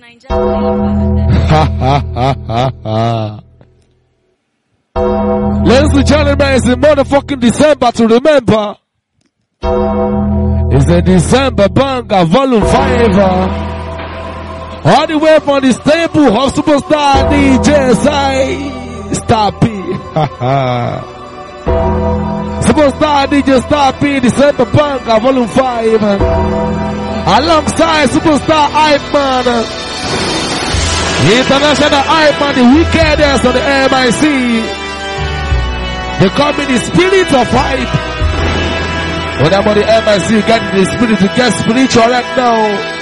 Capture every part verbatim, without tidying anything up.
Ha ha ha ha ha. Ladies and gentlemen, it's in motherfucking December to remember. It's a December banger, volume five. All the way from the stable of superstar D J Sai Star P. Superstar D J Star P, December banger, volume five. Alongside superstar Hype Man, international Hype Man, the wickedest of the M I C. They call me the spirit of hype. When I'm on the M I C, get the spirit to get spiritual right now.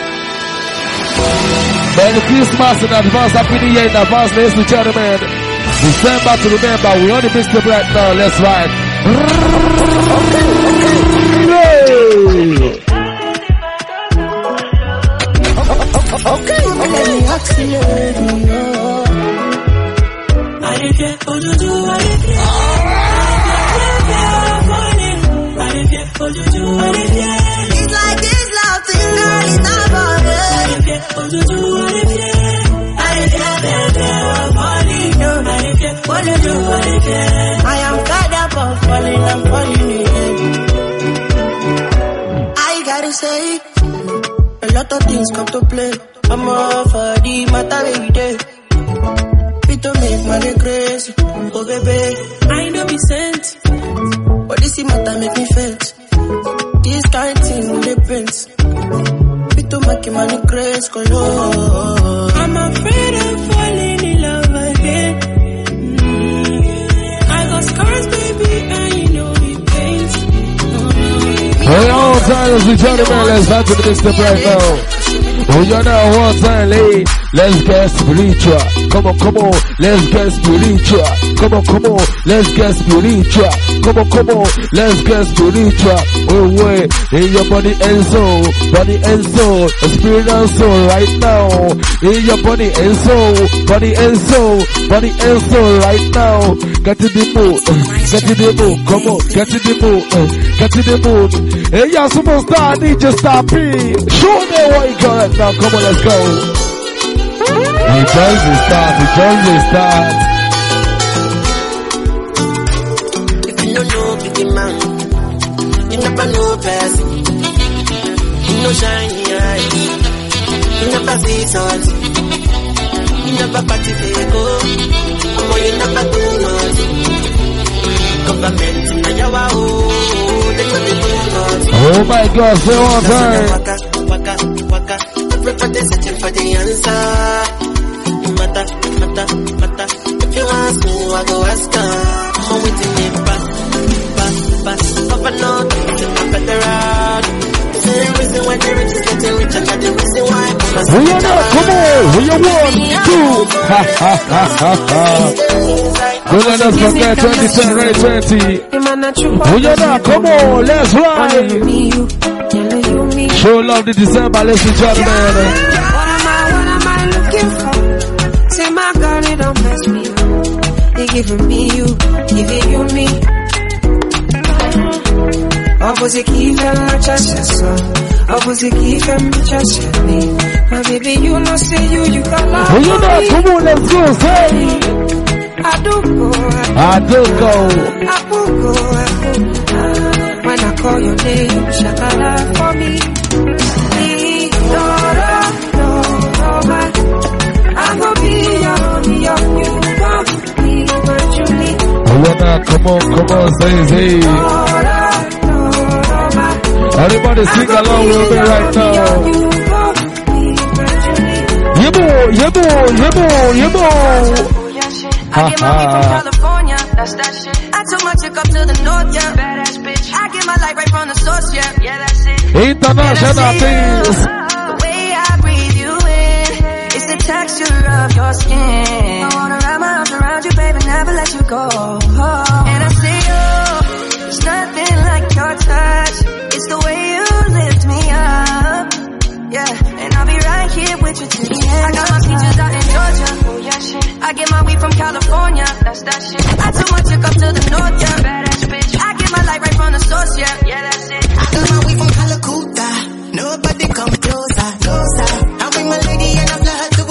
Merry Christmas in advance, Happy New Year in advance, ladies and gentlemen. December to remember, we on the mix up right now, let's ride. Okay, okay, okay. I did get what you do, I did get. It's like this love thing, girl, it's not for me. I did get what you do, I did get. I did get money, no. I did get what you do, I did get. I am fed up of falling, I'm falling again. I gotta say, a lot of things come to play. I'm off for the matter every day. It don't make money crazy. Oh baby, I know be sent, but this matter make me faint. This kind of thing with the prince. It don't make money crazy. Oh, I'm afraid of falling in love again. Mm. I got scars, baby, and you know it pains. Oh, hey, all time, ladies and gentlemen, let's back to the mix up right now. Oh, you're now one time late. Let's get spiritual. Come on, come on. Let's get spiritual. Come on, come on. Let's get spiritual. Come on, come on. Let's get spiritual. Oh, wait. In your body and soul. Body and soul. Spirit and soul right now. In your body and soul. Body and soul. Body and soul right now. Get to the mood. Get to the mood. Come on. Get to the mood. Get to the mood. Hey, you're superstar. D J Star P. Show them what you got. Now come on, let's go. The journey start, the journey start. If you don't know big man, you never know person. You know shiny eyes, you never see salt, you never participate, oh, you never do nothing. Government in your oh, they got the do Oh my God, say one time. Waka, waka, waka. Everybody searching for the answer. Matter, matter, matter. If you ask me, I go ask her. I'm waiting in back, back, back. Up and out, to my better ride. This is the reason why the rich is getting rich. I got the reason why. Who you know? Come on. Who you want? Two. Ha ha ha ha ha. Don't let us forget twenty ten, right twenty. Who you know? Come on. Let's ride. Show love the December, ladies and gentlemen. What am I, what am I looking for? Say my girl, it don't mess me up. They giving me you, giving you me. Opposite keep them much as yourself. Opposite keep them much as your me. My baby, you know, say you, you got love. Who you know? Come on, let's go, say. I do go, I do go. I do go, I do go. When I call your name, shakara for me. I'm gonna be your, your, you gon' be my Julie. Come on, come on, say, say. Everybody sing along with me right now. Yebo, yebo, yebo, yebo. I get my weed from California, that's that shit. I took my chick up to the north, yeah. Badass bitch. I get my light right from the source, yeah. Yeah, that's it. International things. The way I breathe you in, it's the texture of your skin. I wanna wrap my arms around you, baby, never let you go. Oh. And I say, oh, there's nothing like your touch. It's the way you lift me up. Yeah, and I'll be right here with you till the end. I got my peaches out in Georgia. Oh yeah, shit. I get my weed from California. That's that shit. I took my chick up to the north, yeah. Badass bitch. I get my light right from the source, yeah. Yeah, that's it. I got my weed from Calacuta. Nobody come closer, closer. I bring my lady and I fly her to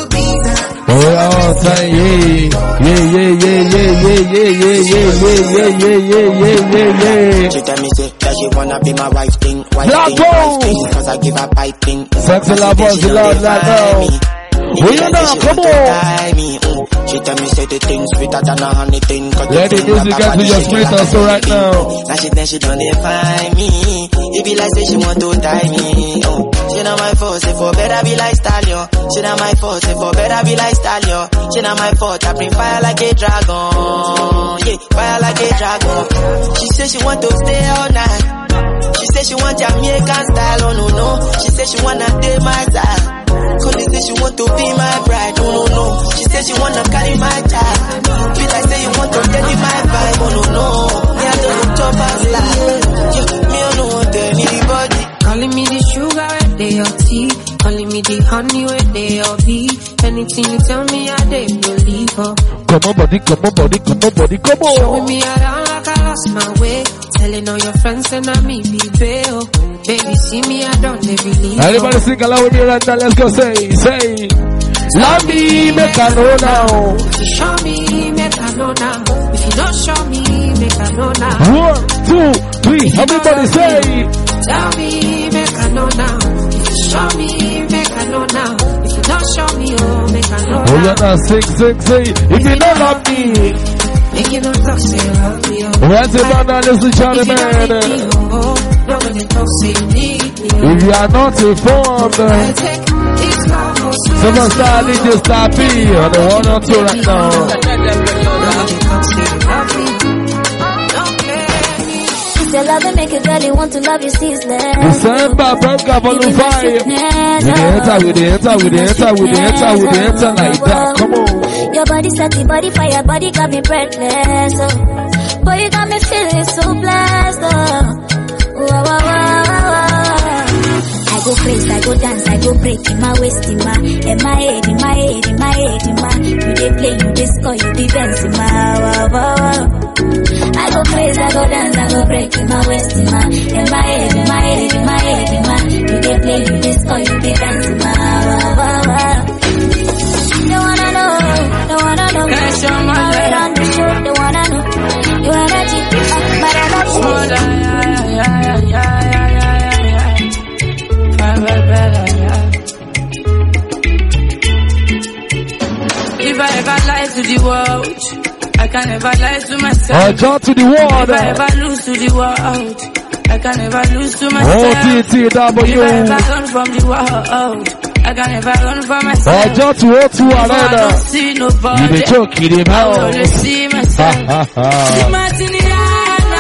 yeah, all time, yeah, yeah, yeah, yeah, yeah, yeah, yeah, yeah, yeah, yeah, yeah, yeah, yeah, yeah. She tell me say that she wanna be my wife thing, wife Black thing, wife thing, cause I give her piping. Sexy love, bossy love, like now. Who you know? Come on. She tell me say the things sweeter than a honey thing. Let the music get to your spirit also right now. Now she then she don't define me. It be like say she want to tie me. Oh, she not my fault, say for better be like stallion. She not my fault, say for better be like stallion. She not my fault, I bring fire like a dragon. Yeah, fire like a dragon. She say she want to stay all night. She say she want Jamaican style, oh no no. She say she wanna date my side. Cause she say she want to be my bride, oh no no. She say she wanna carry my child. Feel like say you want to carry my vibe, oh no no. Me I don't top as life. Yeah, me I don't want anybody. Calling me the sugar where they your tea. Calling me the honey where they your bee. Anything you tell me I they believe her. Come on body, come on body, come on body, come on. Showing me around like I lost my way. Telling all your friends and I me be bail. Baby see me I don't they believe her. Everybody sing along with me right now, let's go say, say. Love me, make I know now. If you show me, make I know now. If you don't show me, make I know now. One, two, three, everybody say. Tell me, make I know now. If you show me, make I know now. If you don't show me, oh, make I know now. Oh, yeah, now sing, sing, sing. If you don't love me, make you don't talk, say you love me, oh. Where's the man that listen, Johnny Man? Nobody talk, say you need me, oh. If you are not informed, I take this love, oh, so someone start D J Star P on the one or two right now. nobody talk, say you love me. Don't play me. Your love and make a girl you want to love you ceaseless. December, Branca, volume five. We the enter, we the enter, we the enter, we the enter, we the enter like that. Come on. Your body set the body fire, body got me breathless. Oh. Boy, you got me feeling so blessed. Oh. Wow, wow, wow, wow. I go crazy, I go dance, I go break in my waist, in my, in my head, in my head, in my head, in my. You dey play, you dey score, you dey dance in my. Wow, wow, wow. I go crazy, I go dance, I go break in my waist, in my, in my head, in my head, in my head, in my. You dey play, you dey score, you dey dance in my. Wow, wow, wow. They wanna know, they wanna know. How it on the show, they wanna know. You energy, but I love you. Yeah, yeah, yeah, yeah, yeah, yeah. Better, better, yeah. If I ever lie to the world, I can never lie to myself. I talk to the world. If I ever lose to the world, I can never lose to myself. O T T W. If I ever run from the world, I can never run from myself. I talk to O two I Arena. don't see nobody. You the joke, you the I will mouse. only see myself. See Martiniana.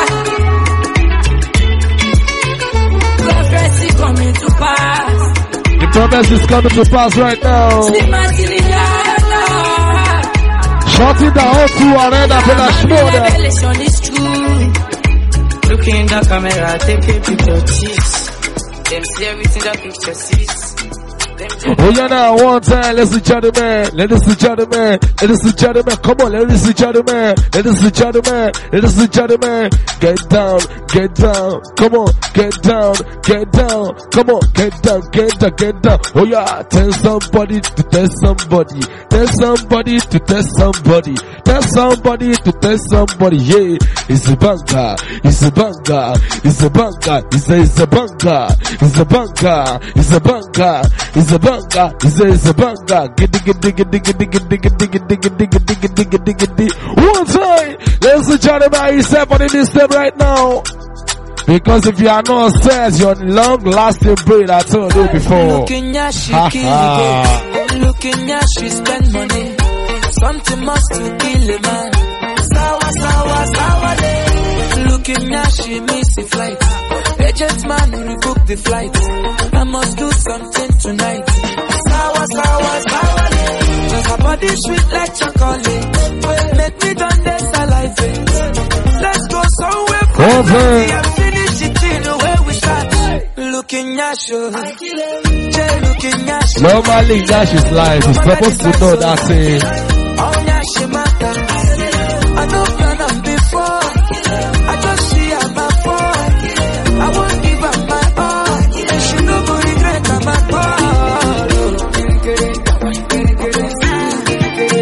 Prophecy coming to pass. The promise is coming to pass right now. See Martiniana. Shutting down O two Arena for the shoulder. Revelation is true. Look in the camera, take a picture, cheese. Them see everything that picture sees. Oh yeah, now one time, ladies and gentlemen, ladies and gentlemen, ladies and gentlemen, come on, ladies and gentlemen, ladies and gentlemen, ladies and gentlemen, get down, get down, come on, get down, get down, come on, get down, get down, get down. Oh yeah, tell somebody to tell somebody, tell somebody to tell somebody, tell somebody to tell somebody. Yeah, it's a banger, it's a banger, it's a banger, it's a it's a banger, it's a banger, it's a banger. It's a banger, it's a, it's a banger. Giddy, giddy, giddy, giddy, giddy, giddy, giddy, giddy, giddy, giddy, giddy, giddy. One time, ladies and gentlemen, he's happening this step right now. Because if you are not set, you're long-lasting breed, I told you before. Looking at she kill it. Looking at she spend money. Something must to kill a man. Sawa, sawa, sawa, day. Looking at she miss the flight. Agent man will book the flight. I must do something tonight. Sour, sour, sour. Cause her body sweet like chocolate. Make me done this salivate. Let's go somewhere crazy and finish it in the way we start. Looking at you. Jay looking at you. Normally, Nash is live. He's supposed to know that thing. Oh, Nash, I know plan on before. I just see her my boy. I won't give up my all. She no go regret my call.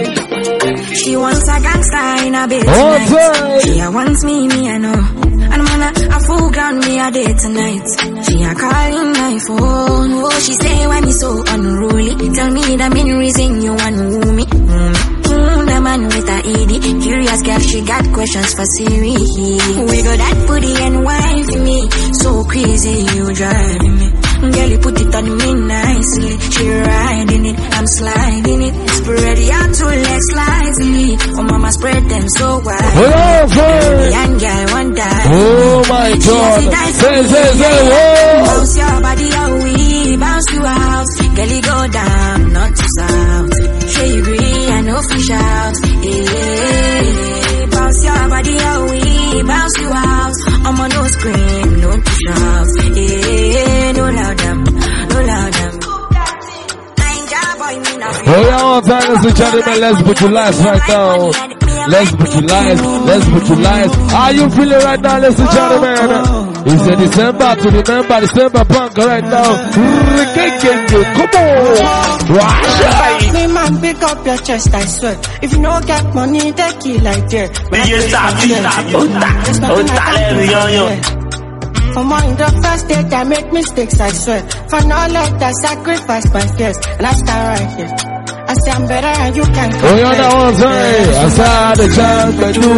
gangsta in a bed tonight. She a wants me, me I know. And man, a full ground me a day tonight. She a calling my phone. Oh, she say why me so unruly. Tell me the main reason you want woo me. Mm. Mm, the man with a E D. Curious girl, she got questions for Siri. We got that booty and wine for me. So crazy, you driving me. Girl, you put it on me nicely. She riding it, I'm sliding it. Spread your two legs slightly. Oh, mama, spread them so wide. Oh, young girl, one die. Oh my God. Say, say, say, whoa. Bounce your body out, we bounce you out. Girl, you go down, not too south. Sure you agree, I know fish out. Yeah. Bounce your body out, we bounce you out. I'm on no scream, no push out. Yeah, no loud them, no loud them. Oh yeah, all time, ladies and gentlemen, let's put your lights right now. Let's put your lights, let's put your lights. How you feeling right now, ladies and gentlemen? It's a December to remember, December punk right now. Come on! Watch me man, pick up your chest, I swear. If you don't get money, take it like that. But you stop, you stop, oh, stop, for mine, the first day I make mistakes, I swear. For knowledge, I sacrifice my fears. And I stand right here. I say I'm better and you can come. Oh, you're the one time. I saw the chance to do.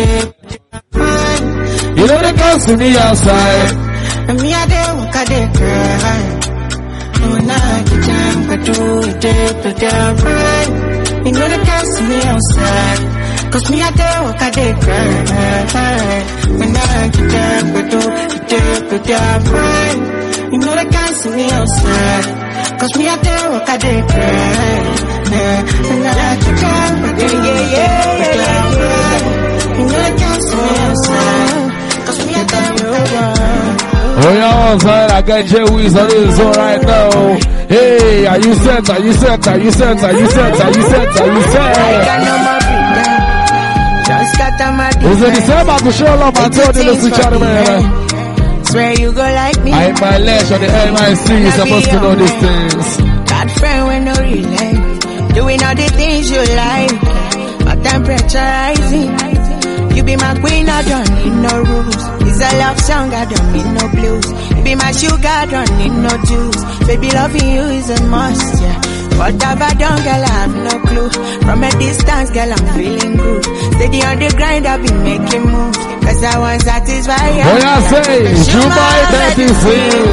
You know the girls to me outside. And me, I did what I did, cry. Oh, now I get down, but do it, dip, down, right. You know the girls to me outside. Cause me, I did what I did, cry. When I get down, but do it, dip, down, right. You know the guys to me outside. Cause me, I did what I did, cry. When I get down, but do it, dip, down, right. You know the guys to me outside. Cause me, I did what I did. Oh yeah, outside, I got J Wiz on this one right now. Hey, are you set? Are you set? Are you set? Are you set? Are you set? Are you set? I got no more pretend. Just got on my defense. It's a December to show love and tell the little gentleman. Swear you go like me. I in my lash on the M I C, you're supposed to know these things. That friend when no relay. Doing all the things you like. My temperature rising. You be my queen, I don't need no rules. It's a love song, I don't need no blues. You be my sugar, I don't need no juice. Baby, loving you is a must, yeah. What have I done, girl, I have no clue. From a distance, girl, I'm feeling good. Steady on the grind, I've been making moves. Cause I want to satisfy you. What I say, you my baby sing.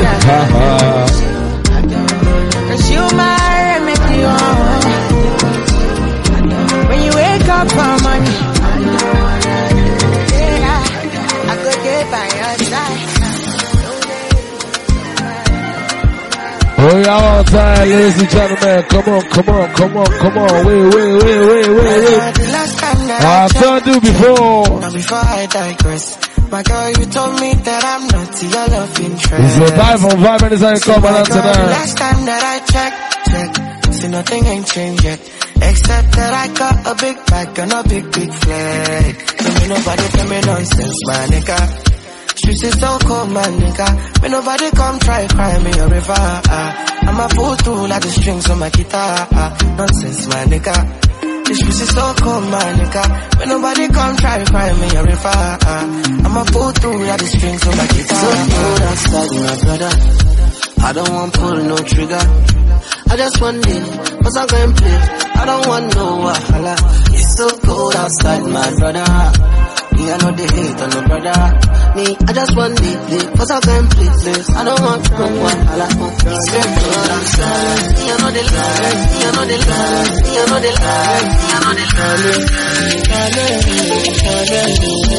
Cause you my remedy, oh. When you wake up for money, oh yeah, all time, ladies and gentlemen, come on, come on, come on, come on, wait, wait, wait, wait, wait, wait. I told you before. Now before I digress, my girl, you told me that I'm not your love interest. It's your vibe from Vibe and Design coming on tonight. Last time that I checked, checked, see nothing ain't changed yet. Except that I got a big bag and a big, big flag. Tell me nobody tell me nonsense, my nigga. Streets is so cold, my nigga. When nobody come try cry me a river. Uh, I'm a fool through like the strings on my guitar. Uh, nonsense, my nigga. The streets is so cold, my nigga. When nobody come try cry me a river. Uh, I'm a fool through like the strings on my guitar. So cold outside, my brother. I don't want pull no trigger. I just want it, cause I can play. I don't want no wahala. It's so cold outside, my brother. Me, I know they hate on no brother. Me, I just want it, cause I can play this. I don't want no wahala. It's so cold outside. Me, I know they lie. Me, I know they lie. Me, I know they lie. Me, I know they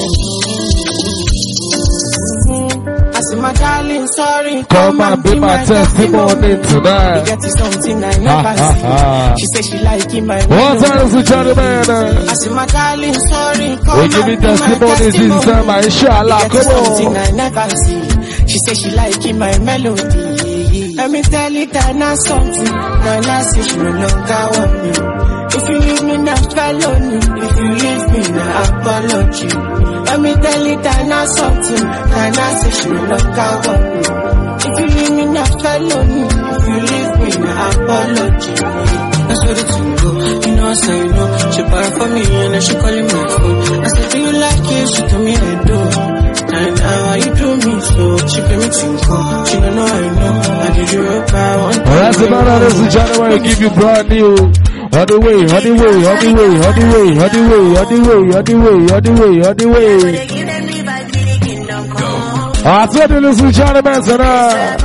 I see my darling, sorry. Come and be my testimony tonight. Get something I never see. She said she like it, my one time to gentlemen. I see my darling, sorry. We give me testimonies in December, inshallah. Come on. Something I never see. She said she like it, my melody. Let me tell you that now something. Now last year she no longer want me. If you leave me now, felony. If you leave me now, apology. Let me tell you that now something. Now now say she no longer want me. If you leave me now, felony. If you leave me now, apology. That's where the thing go. You know I say no. She bar for me and then she calling my phone. I said, do you like it? She told me I do. And how you do me so? She pay me tinko. She don't know I know. I did you up, I want to. That's about how this is January. Give you brand new. On the way, on the way, on the way, on the way, on the way, on the way, on the way, on the way, on the way. I told you this is January, so now.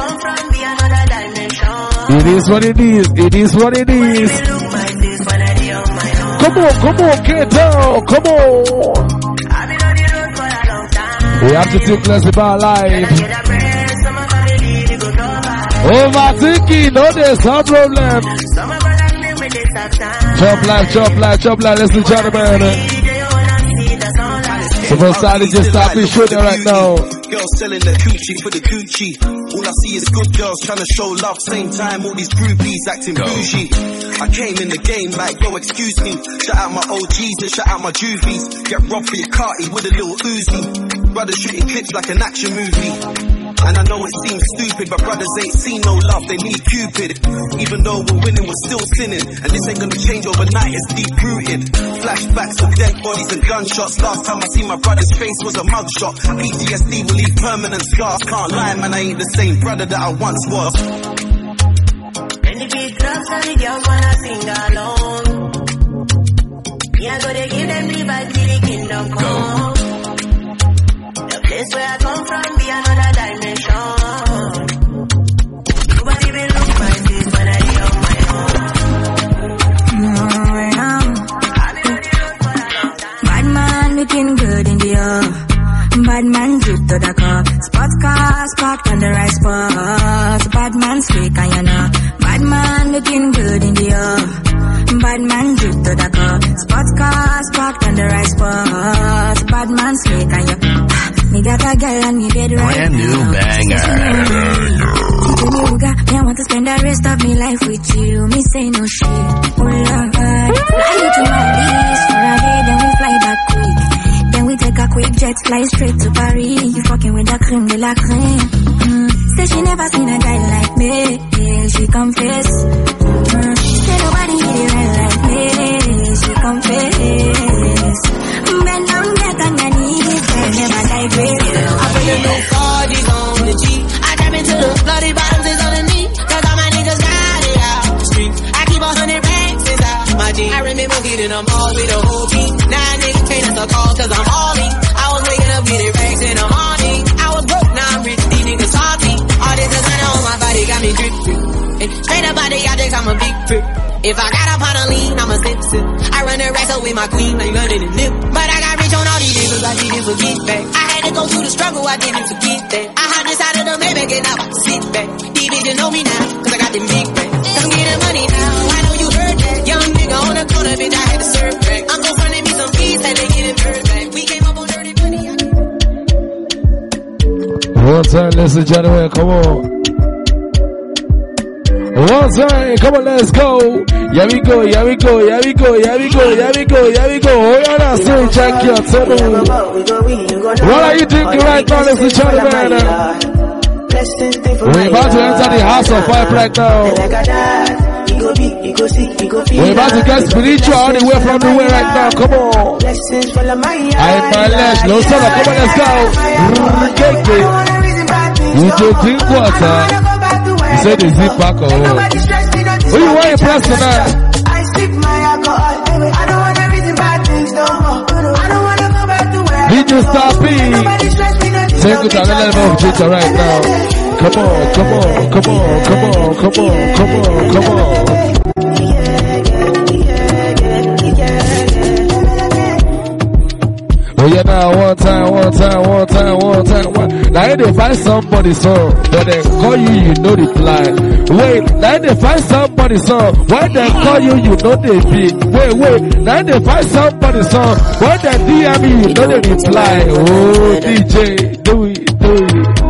It is what it is. It is what it is. Come on, come on, get down. Come on. We have to take less about life. Overthinking, no, there's no problem. Chop life, chop life, chop life. Listen, gentlemen. Somebody just stop and shoot it right now. Girls selling the coochie for the Gucci. All I see is good girls trying to show love. Same time, all these groupies acting bougie. I came in the game like, yo, excuse me. Shout out my O Gs and shout out my juvies. Get robbed for your carty with a little Uzi. Brothers shooting clips like an action movie. And I know it seems stupid, but brothers ain't seen no love, they need Cupid. Even though we're winning, we're still sinning. And this ain't gonna change overnight, it's deep rooted. Flashbacks of dead bodies and gunshots. Last time I seen my brother's face was a mugshot. P T S D will leave permanent scars. Can't lie, man, I ain't the same brother that I once was. And the big clubs and the girls wanna sing along. Yeah, go to give them the vibe till the kingdom come. The place where I come from be another dimension. Nobody will look my face when I hear on my own. Bad man looking good in the air. Bad man drip to the car. Sports cars parked on the right spot. Bad man slick and you know. Bad man looking good in the air. Bad man drip to the car. Sports cars parked on the right spot. Bad man slick and you know. Me got a girl and me bed right. Brand new banger. Me I want to spend the rest of me life with you. Me say no shit. Oh Lord, fly you to Maldives for a day, then we fly back quick. Then we take a quick jet, fly straight to Paris. You fucking with the creme de la creme. Mm. Say she never seen a guy like me. Yeah, she confess. Mm. Say nobody hit it right like me. She confess. Bend down, get on your knees. Never digress. I put the new Cardi's on the G. I tap into the bloody bottoms is on the knee. Cause all my niggas got it out the street. I keep a hundred racks inside my jeans. I remember hitting them all with a whole team. Now niggas can't answer calls cause I'm all in. I was waking up getting racks in the morning. I was broke, now I'm rich, these niggas salty. All this designer on my body got me drip drip. And straight up out the objects, I'm a big trip. If I got up on a lean, I'm a sip sip. I run the racks up with my queen, like running the nip. But I got rich on all these niggas, I didn't forget back. I had to go through the struggle, I didn't forget that. I hopped inside of the Maybach and now I sit back. These bitches know me now, cause I got them big racks. Cause I'm getting money now, I know you heard that. Young nigga on the corner, bitch, I had to serve back. I'm gon' front me some peace, had to get it bird back. We came up on dirty money. One time, listen, gentlemen, come on. One time, come on, let's go. Here we go, here we go, here we go, here we go, here we go, here we go. Oh, yeah, that's it, check your tunnel. What are you thinking right now, listen, gentlemen? We're about to enter the house of fire right now. We're about to get spiritual all the way from the way right now, come on. I'm my legs, no son, come on, let's go. You can drink water. You said the zip back or what? Who you want to press tonight? I sip my alcohol. I don't want to reason bad things no more. I don't want to go back to where I Did you stop me? Take it to another level of Jita right now. Come on, come on, come on, come on, come on, come on, come on. Oh yeah, now one time, one time, one time, one time, one. Now they find somebody song, but they call you, you know reply. Wait, now they find somebody song, when they call you, you know they beat. Wait, wait, now they find somebody song, when they D M you, you know they reply. Oh D J, do it, do it.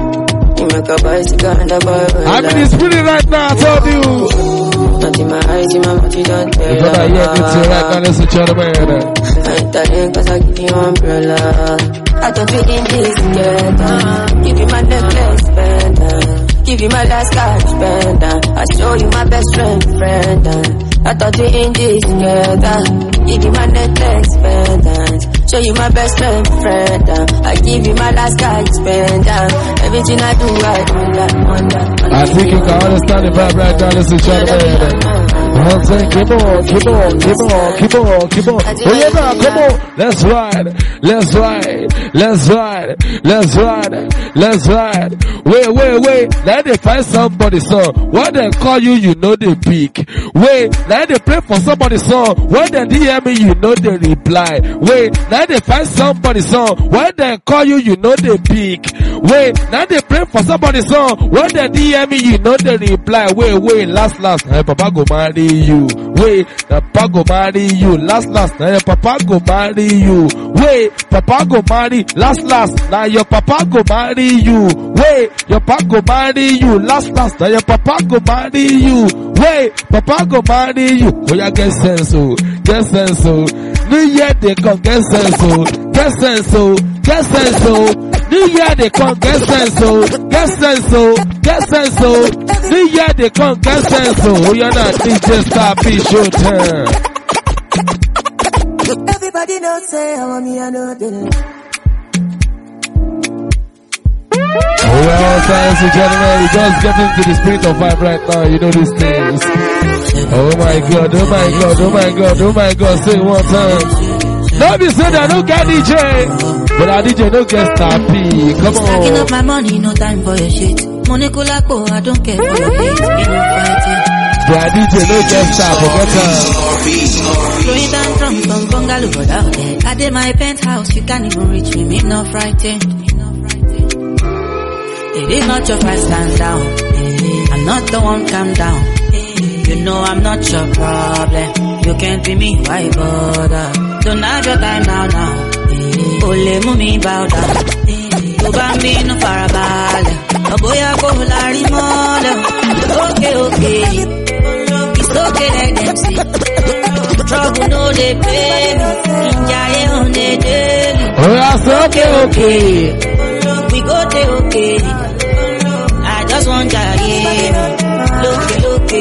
I'm in the spirit right now, I told you. Not in my eyes, in my mouth, you don't tell. You better hear me too right now, listen to the man. I ain't telling cause I give you umbrella. I thought we in this together. Give you my necklace, pendant. Give you my last cash, pendant. I show you my best friend, friend. I thought we in this together. Give you my necklace pendant. Show you my best friend friend. I give you my last guy spend. Everything I do, I wonder, wonder. I think you can understand the vibe right now. Listen, Charlie. I'm saying, keep on, keep on, keep on, keep on, keep on. Oh yeah, now, come on. Let's ride, let's ride, let's ride, let's ride, let's ride. Wait, wait, wait. Let they find somebody's song. When they call you, you know they pick. Wait, let they play for somebody's song. When they D M me, you know they reply. Wait, let they find somebody's song. When they call you, you know they pick. Wait, now they play for somebody's song. When they D M me, you know they reply. Wait, wait, last, last. Hey, Papa go marry you. Wait, Papa go marry you. Last, last. Now your Papa go marry you. Wait, Papa go marry. Last, last. Now your Papa go marry you. Wait, your Papa go marry you. Last, last. Now your Papa go marry you. Wait, Papa go marry you. Oh yeah, get sense, oh, get sense, oh. New Year they come, get sense, oh, get sense, oh, get sense, oh. New Year they come, get sense, oh, get sense, oh, get sense, oh. New Year they come, get sense, oh. Oh yeah, not D J Star P show time. Everybody knows say I want me, I know them. Oh well, ladies and gentlemen, we just get into the spirit of vibe right now. You know these things. Oh my God, oh my God, oh my God, oh my God. Say it one time. Don't be saying that no get D J, but our D J no get Star P. Come on. Stacking up my money, no time for your shit. Money kulapo, I don't care for your hate. Ain't no fighting. But our D J no get Star, forget her. Throwing down drums from bungalow out there. I did my penthouse, you can't even reach me. Me not frightened. It is not your fight, stand down. I'm not the one, calm down. You know I'm not your problem. You can't be me, why bother? Don't have your time now, now. Ole mumi bow down. Oba mi no farabale. Oboya ko lari mole. Okay, okay. It's okay, let them see. Trouble no they pay me. Injaye on the daily. Oh, that's okay, okay. We go to okay. I just want to hear look, look,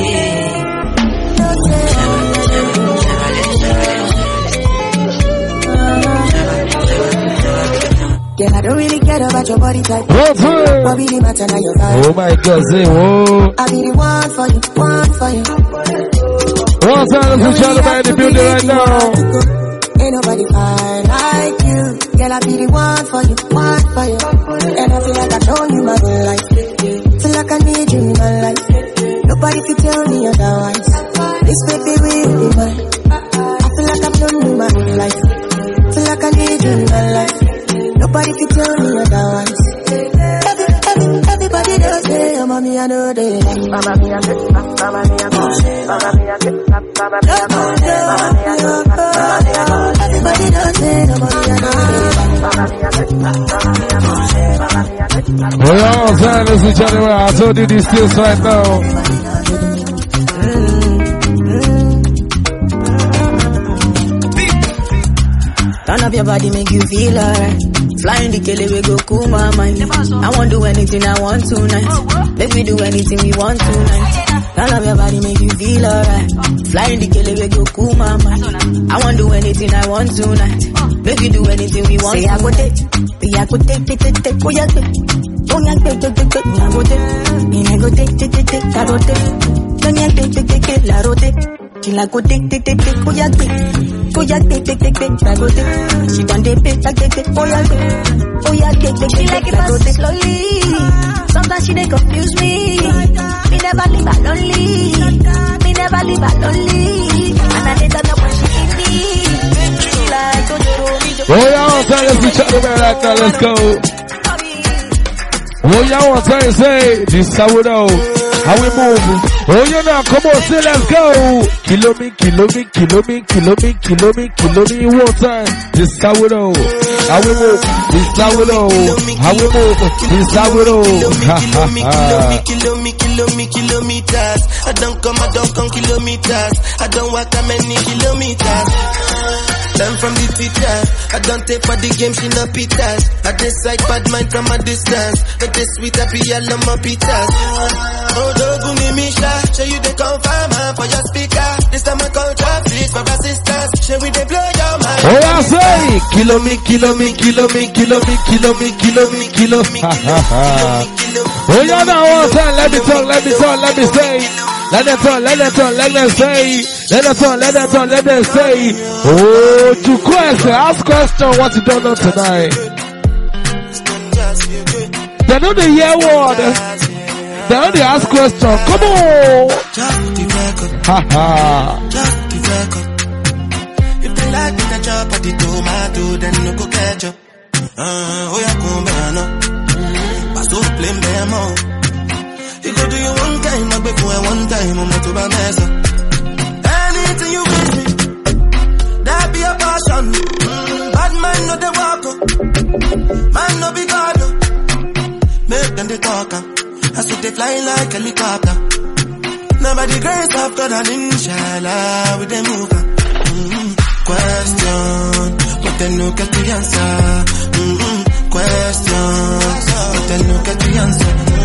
Girl, I don't really care about your body type. What's up? What really matter now your vibe? Oh my God, say whoa. I be the one for you, one for you. What's up, let's try to buy the building right now. Ain't nobody fine like you. Girl, I be the one for you, one for you. And I feel like I've known you my whole life. Feel like I need you in my life. Nobody can tell me otherwise. This baby will be mine. I feel like I've known you my whole life. Feel like I need you in my life. Nobody can tell me otherwise. Every, every, everybody does say, oh, mommy, I know they. Mama, me, I get, mama, me, I go. Mama, me, I get, mama, me, I go. Mama, me, I go. Everybody does say, oh, mommy, I know they. Mama, me, I get, mama, me, I go. Mama, me, I get. Well, all time, ladies and gentlemen, I told you these skills right now. Turn up your body, make you feel alright. Flying the kele, we go cool my mind. I won't do anything I want tonight. Make we do anything we want tonight. Turn up your body, make you feel alright. Flying the kele, we go cool my mind. I won't do anything I want tonight. Make we do anything we want. Say I go take, be I go take, take, take, take, oh yeah, take, oh yeah, take, take, take, take, I go take, me I go take, take, take, take, I go take, don't yeah, take, take, take, take, I go take, she like go take, take, take, take, oh yeah, take. Oh yeah, take, take, take, take, I go take. She done dey pay, take, take, take, oh yeah, take. Oh yeah, take, take, take, take, I go take. Slowly, sometimes she dey confuse me. Me never leave her lonely. Me never leave her lonely. And I dey turn up when she need me. She like Ojoro. Oh yeah, one time, let's be chatting about right now, let's go. Oh yeah, one time, say, this is how we know, how we move. Oh yeah, now, come on, say, let's go. Kilo me, kilo me, kilo me, kilo me, kilo me, kilo me one time. This is how we know. How we move. This is how we know. How we move. This is how we know. Kilo me, kilo me, kilo me, kilo me, kilometers. I don't come, I don't come kilometers. I don't walk that many kilometers. Learn from the teacher. I don't take for the game, she no pitas. I decide bad mind from a distance. But this sweet happy, I love my pitas. Oh, don't give me shot. Show you the confirm for your speaker. This time I call traffic for assistance. Show we they blow your mind. Oh, I say, kilo me, kilo me, kilo me, kilo me, kilo me, kilo me, kilo me. Oh, yeah, now one time, let me talk, let me talk, let me say. Let them talk, let them talk, let them say. Let them talk, let them talk, let them say. Oh, to question, ask question what you don't know tonight. They know the year word. They know the ask question. Come on. Ha ha. If they like me to chop at the tomato, then you go catch up. Uh, oh, yeah, come on. Pass to blame them all. You go do you one time, I before one time, I'm not to my mess up. Anything you wish me, that be a passion. Mm, bad man no they walk up, man no be God. Make them they talk up, I see they fly like a helicopter. Nobody grace of God and inshallah with them move up. Mm-hmm. Question, but then no get the answer. Mm-hmm. Question, but then no get the answer.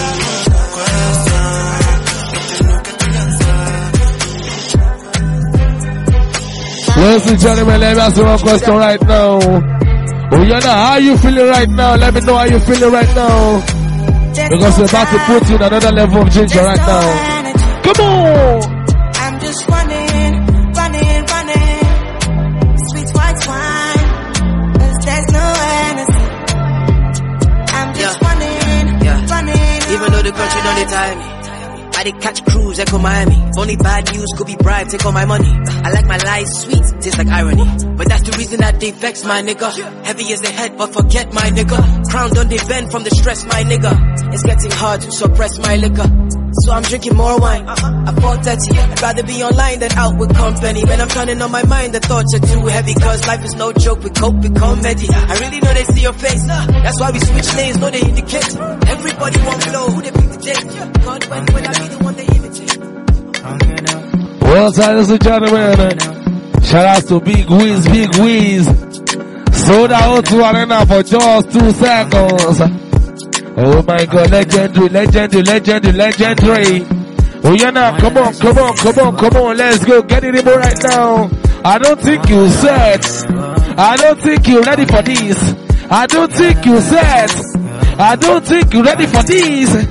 Ladies and gentlemen, let me ask you one question right now. Oh, you know, how you feeling right now? Let me know how you feeling right now. Because we're about to put you in another level of ginger right now. Come on! I'm just running, running, running. Sweet white wine, cause there's no Hennessy. I'm just yeah. running, yeah. running. Even though the country don't they tie me. I did catch cruise, echo Miami. Only bad news could be bribed, take all my money. I like my lies sweet, tastes like irony. But that's the reason that they vex my nigga. Heavy as the head, but forget my nigga. Crown don't they bend from the stress, my nigga. It's getting hard to suppress my liquor. So I'm drinking more wine. I four thirty, I'd rather be online than out with company. Man, I'm turning on my mind, the thoughts are too heavy. Cause life is no joke, we cope with comedy. I really know they see your face. That's why we switch lanes, know they indicate. Everybody want flow, who they pick the date. God, when will I be the one they imitate? Well, ladies and gentlemen, shout out to Big Wiz, Big Wiz. Sold out to Arena for just two seconds. Oh my God, legendary, legendary, legendary, legendary. Oh yeah, now, come on, come on, come on, come on, let's go, get it in right now. I don't think you said, I don't think you're ready for this. I don't think you said, I don't think you're ready for this.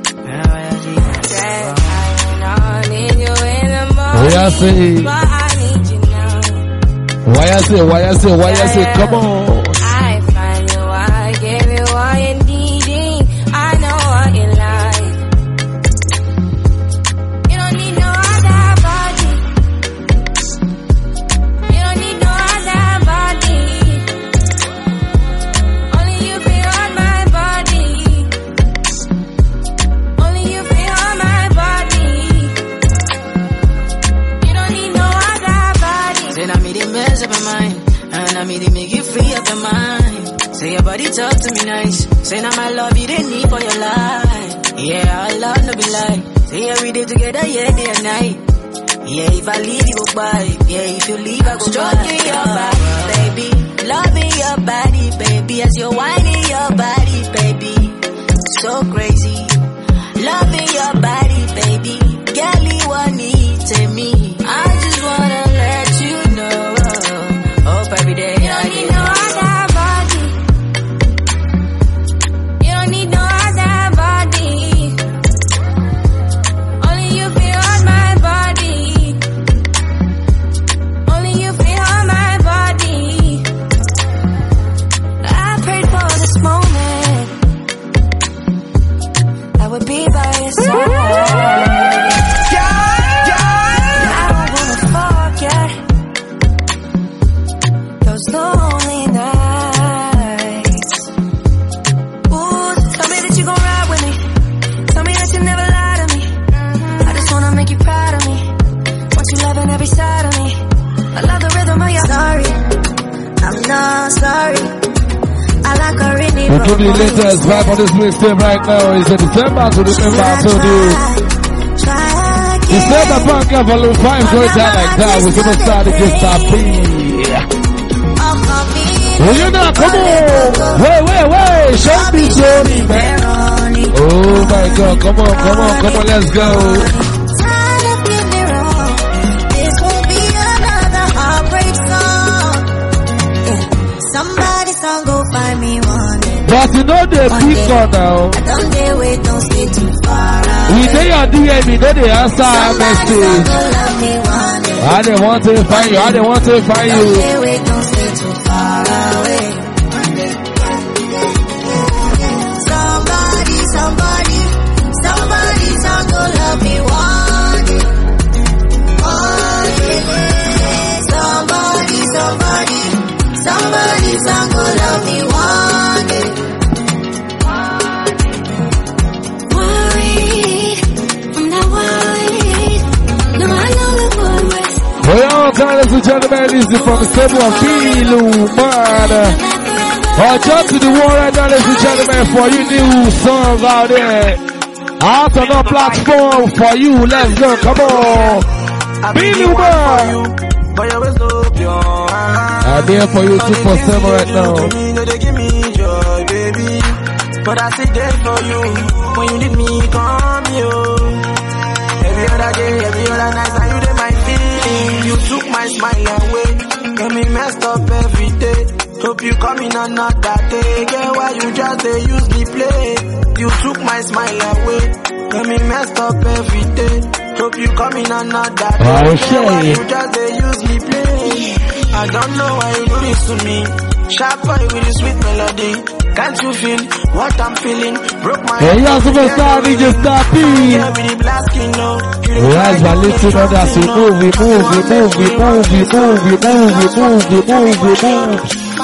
Why I say, why I say, why I say, why I say, come on. I find you, I give you all you need. I know what you like. You don't need no other body. You don't need no other body. Only you feel on my body. Only you feel on my body. You don't need no other body. Then I made it mess up my mind. And I made it make you free up your mind. Say your body talk to me nice. Say now my love you didn't need for your life. Yeah, our love no be like. Say every day together, yeah, day and night. Yeah, if I leave you go by. Yeah, if you leave I go stroking your body, baby. Loving your body, baby. As you're whining your body, baby. So crazy. Loving your body, baby. Girl, you want need to me. I just wanna let you know. Hope every day You don't need no other body. You don't need no other body. Only you feel on my body. Only you feel on my body. part of me. I love the rhythm of your sorry. I'm not sorry. I like a really we'll give you the latest vibe on this mixtape right now. It's a December to December, I told you. December punk have a little five going down like that. We're gonna start to get that beat. Well, you know, come on. Wait, wait, wait. Show me Johnny, man. Oh my God, come on, come on, come on, let's go. This won't be another heartbreak song. Somebody song go find me one. But you know the big one now. I don't dare wait, don't stay too far away. We say your D M, you know the answer our message. I didn't want to find you, I didn't want to find you. Don't dare wait, don't stay too far away. Somebody, somebody, somebody song go love me one day. One day. Somebody, somebody, somebody song go love me one day. Well, ladies and gentlemen, this is from the stable of Bilu, man. Oh, jump to the wall right now, ladies and gentlemen, for you new songs out there. Out on the platform for you, let's go, come on. Bilu, man. I'm here for you two for seven right now. But I sit there for you. When you need me, come you. Every other day, every other night, I you did my feeling. You took my smile away. Get me messed up every day. Hope you come in another day. Get why you just they use me play. You took my smile away. Get me messed up every day. Hope you come in another day. Oh, get why you just they use me play. I don't know why you do this to me. Sharp boy with a sweet melody. Can't you feel what I'm feeling? Broke my hey, you're superstar, D J Stappy. Rise by listen on that. We move, we move, we move, we move, we move, we move, we move, we move, we move.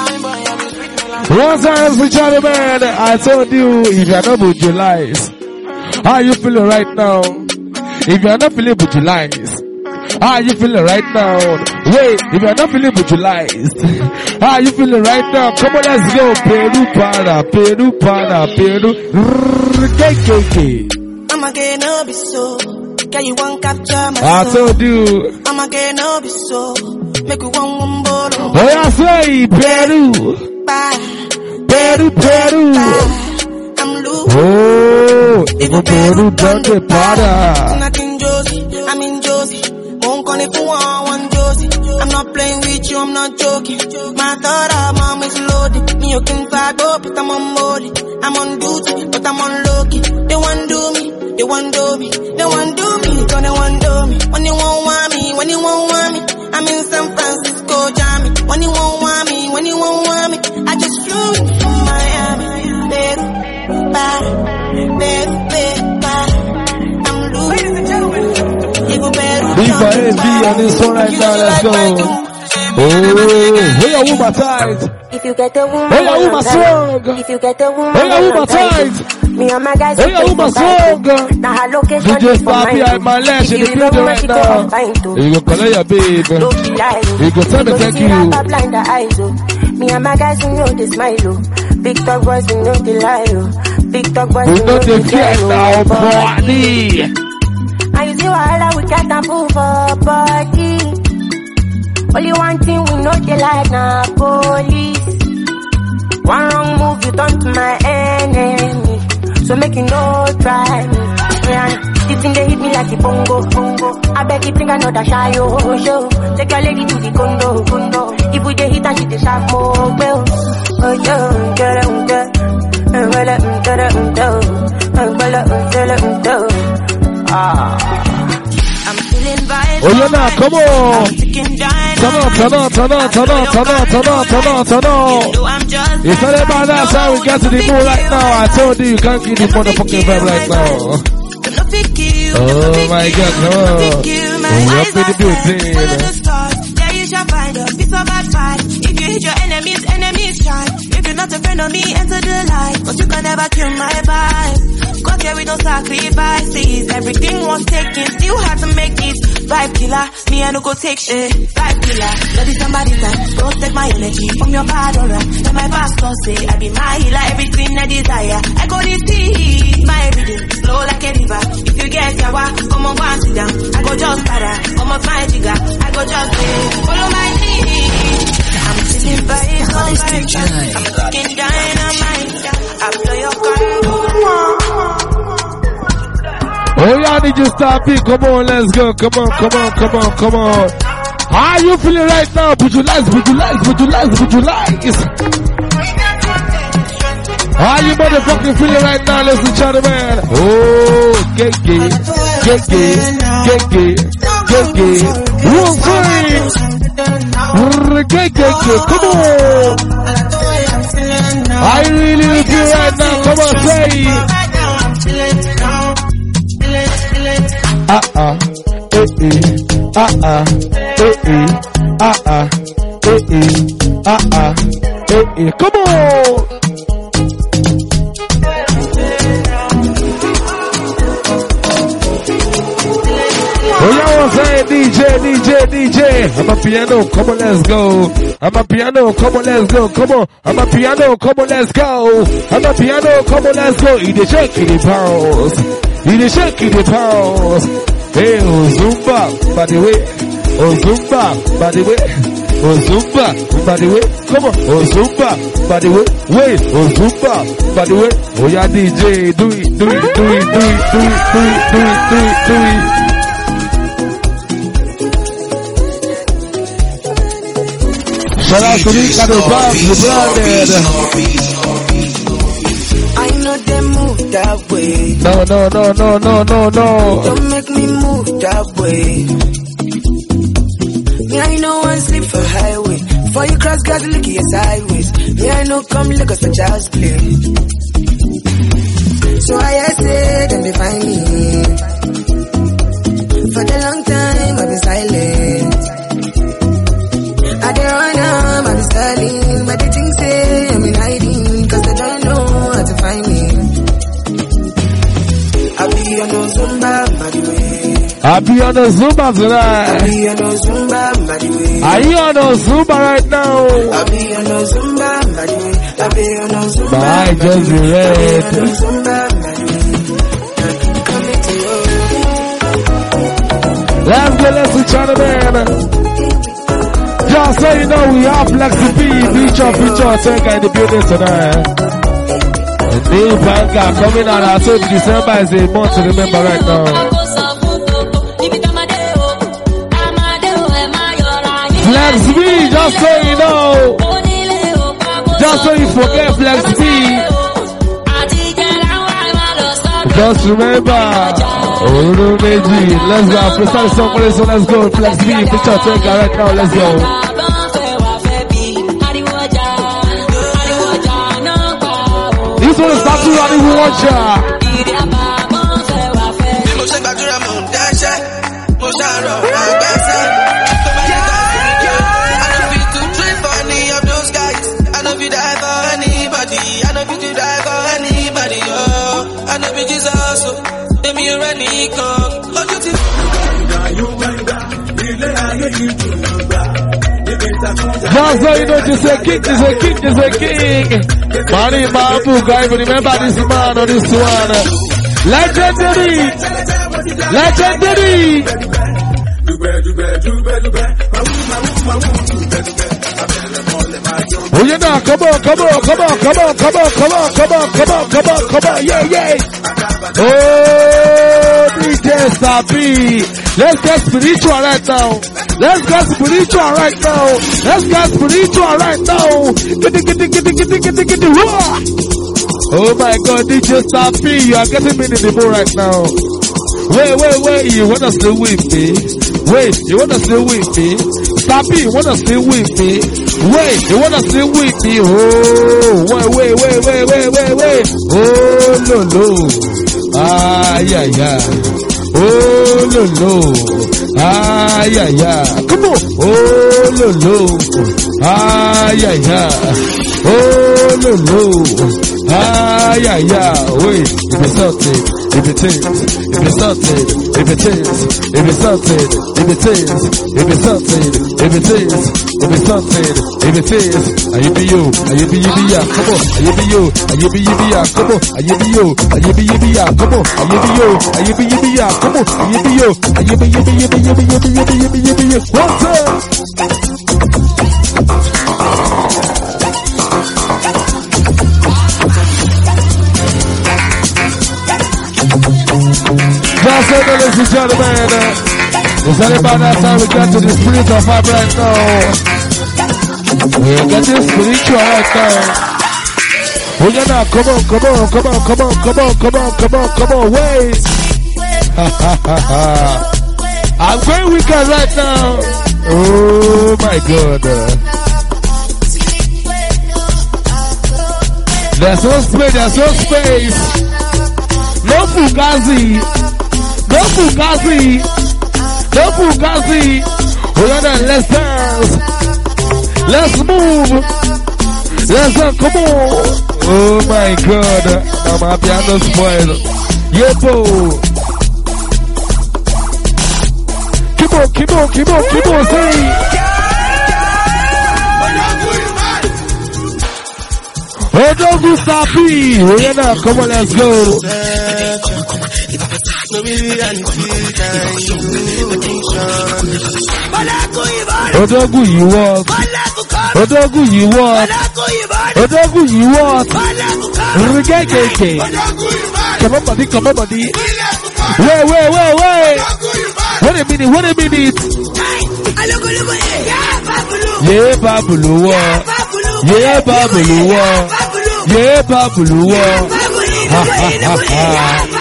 Once I was gentlemen, I told you, if you're not Bujulize, how are you feeling right now? If you're not feeling Bujulize, how are you feeling right now? Wait, if you're not feeling Bujulized, how are you feeling right now? Come on, let's go. Peru para, Peru para, Peru. K K K. I'ma get no be so. Can you want capture my soul? I told you. I'ma get no be so. Make you one one bottle. Oh, I say Peru. Bye. Peru, Peru. Bye. I'm loose. Oh, if Peru done the para. Nothing Josie, I'm in Josie. Won't call it for one, one Josie. I'm not playing with you, I'm not joking. My thought of mom is loaded. Me, you can fight up, but I'm on molly. I'm on duty, but I'm on low key. They want do me, they want do me. They want do me, so they want do me. When you won't want me, when you won't want me. I'm in San Francisco, Jammy. When you won't want me, when you won't want me. I just flew in from Miami. Peru, para, Peru, Peru, para. I'm loose. Viva S B on this one right now, let's go. Oh, hey, a woman tight. If you get a woman, hey, a woman strong. If you get a woman, hey, a woman tight. Me and my guys, hey, a woman strong. Now her location you just stop here at my lash in the building right now. You go call her your babe. You go tell me thank you. Me and my guys, you know this smile, oh. Big talk boys, you know the lie, oh. Big talk boys, you know the lie, now, body. And you see why we can't move for body. Only one thing we know they like na police. One wrong move, you turn to my enemy. So make you no try me. Yeah, this thing they hit me like a bongo, bongo. I bet you think I know that shy, oh, show. Take your lady to the condo, condo. If we dey hit and she dey sharp more, well. Oh, yo, get it, get it. Well, get it, get it. Well, ah. I'm feeling vibe. Oh, you're not, come on. Turn on, turn on, turn on, turn on, turn on, turn on, turn on, turn on. It's not about that how we get to the moon right now. I told you, you can't get the motherfucking vibe right now. Oh my God, come on. We're up in the building. Yeah, you shall find a piece of advice. If you made your enemies, enemies try. If you're not a friend of me, enter the light. But you can never kill my vibe. Got here with no sacrifices. Everything was taken, still had to make it. Vibe killer, me I no go take shit. Vibe killer, bloody somebody's time. Don't take my energy from your bad aura. Let my pastor say, I be my healer, everything I desire. I go this deep, my everything, flow like a river. If you get yawa, come on, go and sit down. I go just para, come up my jigger. I go just say, follow my lead. I'm sitting by his own vibes. I'm fucking dynamite. I blow your gun. Oh yeah, did you stop it? Come on, let's go. Come on, come on, come on, come on. How are you feeling right now? Would you like, would you like, would you like, would you like? How you motherfucking feeling right now, ladies and gentlemen? Oh, get gay, get gay, get gay, get gay. One free. Get gay, come on. I really feel right now. Come on, say it. Ah ah, eh eh, ah ah, eh eh, ah ah, eh eh, ah ah, eh eh. Come on. Oh yeah, what's that? D J, D J, D J. I'm a piano. Come on, let's go. I'm a piano. Come on, let's go. Come on. I'm a piano. Come on, let's go. I'm a piano. Come on, let's go. Eat the shake, eat the pounds. He the shake, he the pounds. Hey, oh Zumba, by the way. Oh Zumba, by the way. Oh Zumba, by the way. Come on. Oh Zumba, by the way. Wait, oh Zumba, by the way. Oh yeah, D J, do it, do it, do it, do it, do it, do it, do it, do it, do it. Shout out to Rika the Bob, the brother. I know they move that way. No, no, no, no, no, no, no. Don't make me move that way. Me, I know one sleep for highway. Before you cross, got to look your sideways. Me, I know come look at the child's play. So I say, then they find me. For the long time, I've been silent. I don't run, I've been styling. But they think say, I'm in hiding. Cause they don't know how to find me. I be on no Zumba, by the way. I be on the Zumba tonight. I be on no Zumba, by the way. Are you on the Zumba right now? I be on no Zumba, by the way. I be on no Zumba, by just be red. I be on no Zumba, by the way. Coming to you. Let's go, let's go, China man. Just so you know, we have Flexi B, feature, feature, Tenga in the building tonight. The new banger coming out, I told you December is a month to remember right now. Flex B, just so you know. Just so you forget Flex B. Just remember. Oh, let's go. Precise song, so let's go. Flex B, feature, Tenga right now, let's go. This one is not too running with one shot. Just so you know, just a king, just a king, just a king. Money Babu, guys, remember this man or this one. Legendary! Legendary! Oh, you know, come on, come on, come on, come on, come on, come on, come on, come on, come on, come on, yeah, yeah. Oh, D J Sabi. Let's get spiritual right now. Let's get spiritual right now. Let's get spiritual right now. Get it, get it, get it, get it, get it, get it. Oh my God, D J Sabi, you are getting me in the mood right now. Wait, wait, wait, you wanna stay with me? Wait, you wanna stay with me? Sabi, you wanna stay with me? Wait, you wanna stay with me? Oh, wait, wait, wait, wait, wait, wait, wait. Oh, no, no. Ah, yeah, yeah. Oh, no, no. Ay, ay, ay. Come on. Oh, no, no. Ay, ay, ay. Oh, no, no. Ay, ay, ay. Wait, if it's something, if it is, if it's something, if it is, if it's something, if it is, if it's something, if it is, if it's something, if it is, are you be you, are you be you be ya, come on, are you be you, are you be you be ya, come on, are you be you, are you be you be ya, come on, are you be you, are you be you be ya, come on, are you be you, are you be you be you be you be you be you be you be you be you, one time. Just so, ladies and gentlemen, it's all about that time we get to the spirit of vibe right now. We're getting spiritual right now. Oh yeah, now, come on, come on, come on, come on, come on, come on, come on, come on, wait. I'm going wicked right now. Oh my God. There's no space, there's no space. No fugazi. No fugazi. No fugazi. Oh yeah, now, let's dance. Let's move. Let's go, come on. Oh my God. I'm happy I'm not spoiled. Yepo. Keep on, keep on, keep on, keep on, say. Odogu Sapi. Oh yeah, now, come on, let's go. Odogu, you walk. Odogu, you walk. Odogu, you walk. Reggae, come on, buddy, come on, buddy. Wait, wait, wait, wait. Wait a minute, wait a minute. Yeah, Babulu, yeah, Babulu, yeah, Babulu. Ha ha ha ha.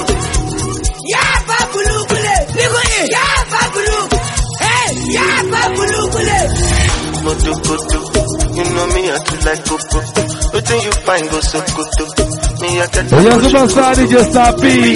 You know me, I do like Coco. What do you find go so good? Me, I get oh, yes, superstar, just happy.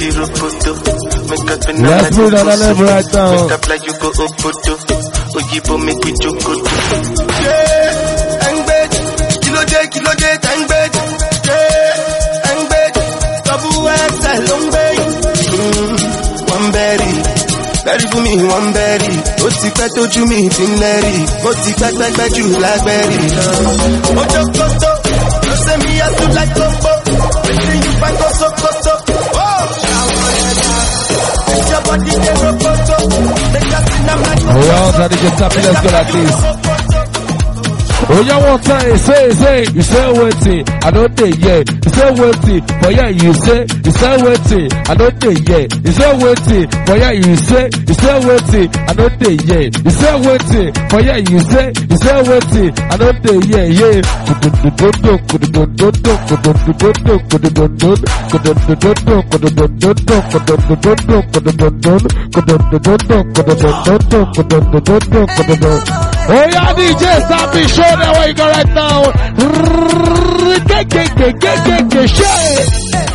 Let's move on a level right now. Make up like you go up, oh, you go make me joke. Yeah, and bed, kilo day, kilo day, and bed. Yeah, and bed, double X, long bed. One berry. Berry for me, one berry. Ó ti pẹ́ tójú mi ti ń lẹ́rì. Ó ti pẹ́ pẹ́pẹ́ jù lágbẹ́rì. Ojo koto, you say me I do like Coco. Wetin you find go so koto. Oh, it's your body dey rokoto. Make us in a man. Oh, y'all trying to get happy, let's go like this. Oh, y'all want time, say, say, you say waiting, I don't think yet. You say waiting, but yeah, you say, you say waiting, I don't think yet. You say waiting, but yeah, you say, you say waiting, I don't think yet. You say waiting, but yeah, you say, you say waiting, I don't think yet, yeah. Oh yeah, D J, stop me, show them where you go right now. Get, get, get, get, get, get, shit.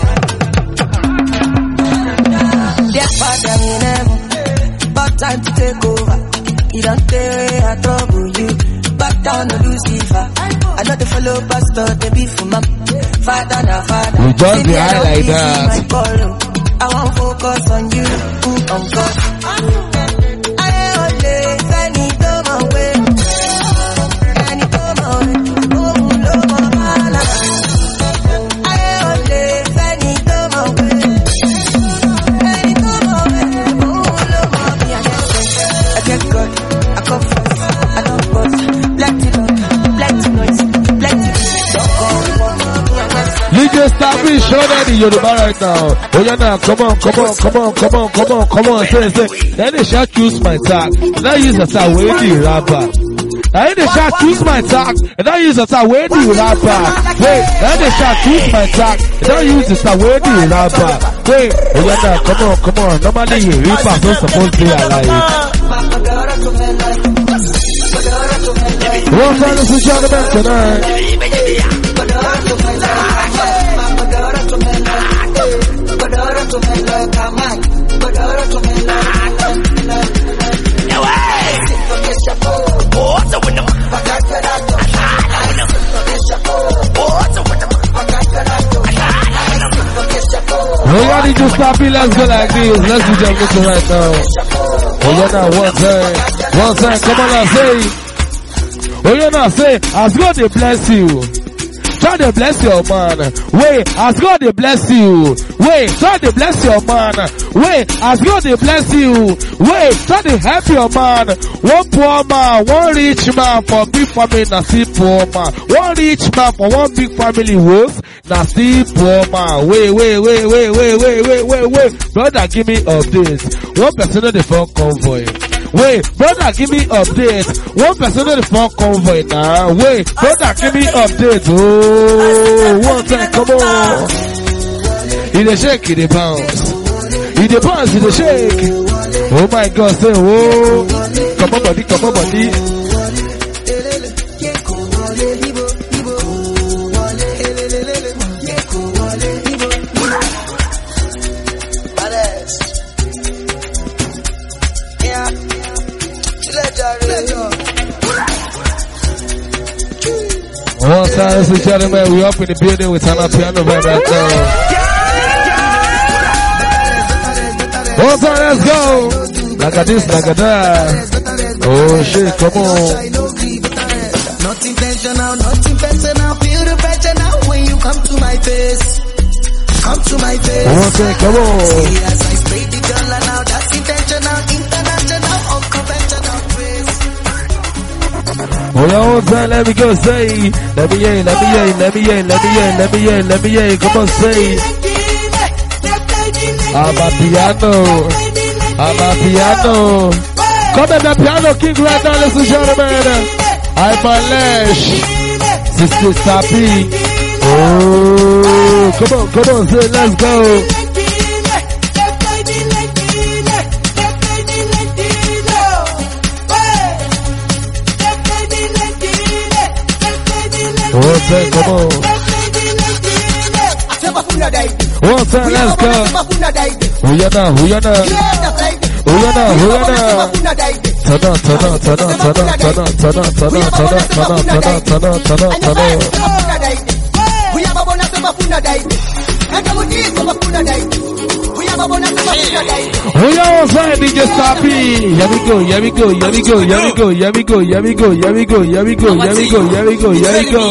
Get father in heaven, but time to take over. You don't stay, I trouble you. Back down to Lucifer. I know the fellow pastor, they be for mom. Father, now father. We don't be high like that. I won't focus on you, on God. Stop me, show that in Yoruba right now. Oh yeah, now come on, come on, come on, come on, come on, come on, say, say. Then they shall choose my tag. And I use as a way to rapper. Then they shall choose my tag. And I use as a way to rapper. Wait, then they shall choose my tag. And I use as a way to rapper. Wait, oh yeah, now come on, come on. Normally, rappers don't supposed to be alive. One time, ladies and gentlemen, tonight. Oh, y'all need to stop it. Let's go like this. Let's do them listen right now. Oh, you're not one time. One time. Come on now, say. Oh, you're not say. As God they bless you. Try to bless your man. Wait, as God they bless you. Wait, try to bless your man. Wait, as God they bless you. Wait, try to help your man. One poor man, one rich man for big family, na see poor man. One rich man for one big family was na see poor man. Wait, wait, wait, wait, wait, wait, wait, wait, wait. Brother, give me updates. One person on the phone convoy. Wait, brother, give me updates. One person on the phone convoy now. Wait, brother, give me updates. Oh, one time, come on. In the shake, in the bounce. In the bounce, in the shake. Oh my God, say, oh. Come on, buddy, come on, buddy. One time, ladies and gentlemen, we up in the building with an piano right now. One time, let's go. Like a this, like a that. Oh shit, come on. Not intentional, not intentional. Feel the pressure now when you come to my face. Come to my face. One time, come on. See as I spray the dollar now, that's intentional, international, unconventional face. Oh, yeah, one time, let me go say. Let me in, let me in, let me in, let me in, let me in, let me in. Come on, say. I'm a piano. I'm a piano. Come at the piano king right now, ladies and gentlemen. I'm a Lesh. Sister Sapi. Oh, come on, come on, say, let's go. One time, come on. One time, let's go. Who you know, who you know? Who you know, who you know? Turn on, turn on, turn on, turn on, turn on, turn on, turn on, turn on, turn on, turn on, turn on, turn on, turn on. Who you outside, D J Sapi? Here we go, here we go, here we go, here we go, here we go, here we go, here we go, here we go, here we go, here we go, here we go.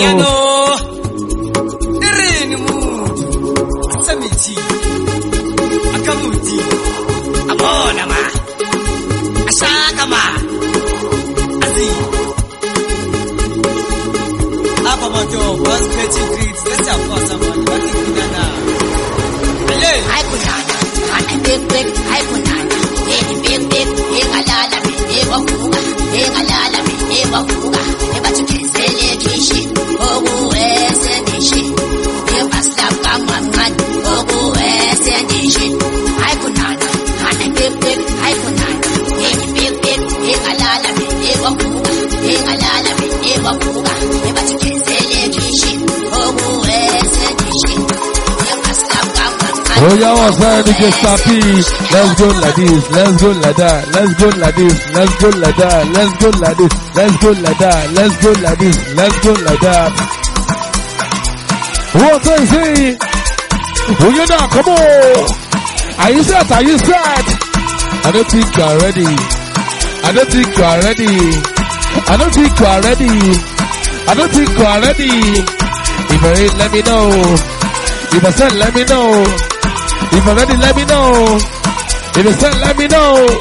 Big, big, I put on big, big, big, big, a lot of it, big, a fuga, big, a lot of it, big, a fuga, if I took it, say, let me shit, oh, where's the shit, if I slap, come on, man, oh, where's the shit, I put on, and a big, big, I put on big, big, big, big, a lot of it, big, a fuga, big, a lot of it, big, a fuga, if I took it, say, let me shit, oh, where's the shit, if I slap, come on, man. Oh, yeah, what's up, D J Sapi? Let's go like this, let's go like that, let's go like this, let's go like that, let's go like this, let's go like that, let's go like this, let's go like that. What I say? Oh, you know, come on. Are you set? Are you set? I don't think you are ready. I don't think you are ready. I don't think you are ready. I don't think you are ready. If you're ready, let me know. If I said, let me know. If you're ready, let me know. If you said, let me know.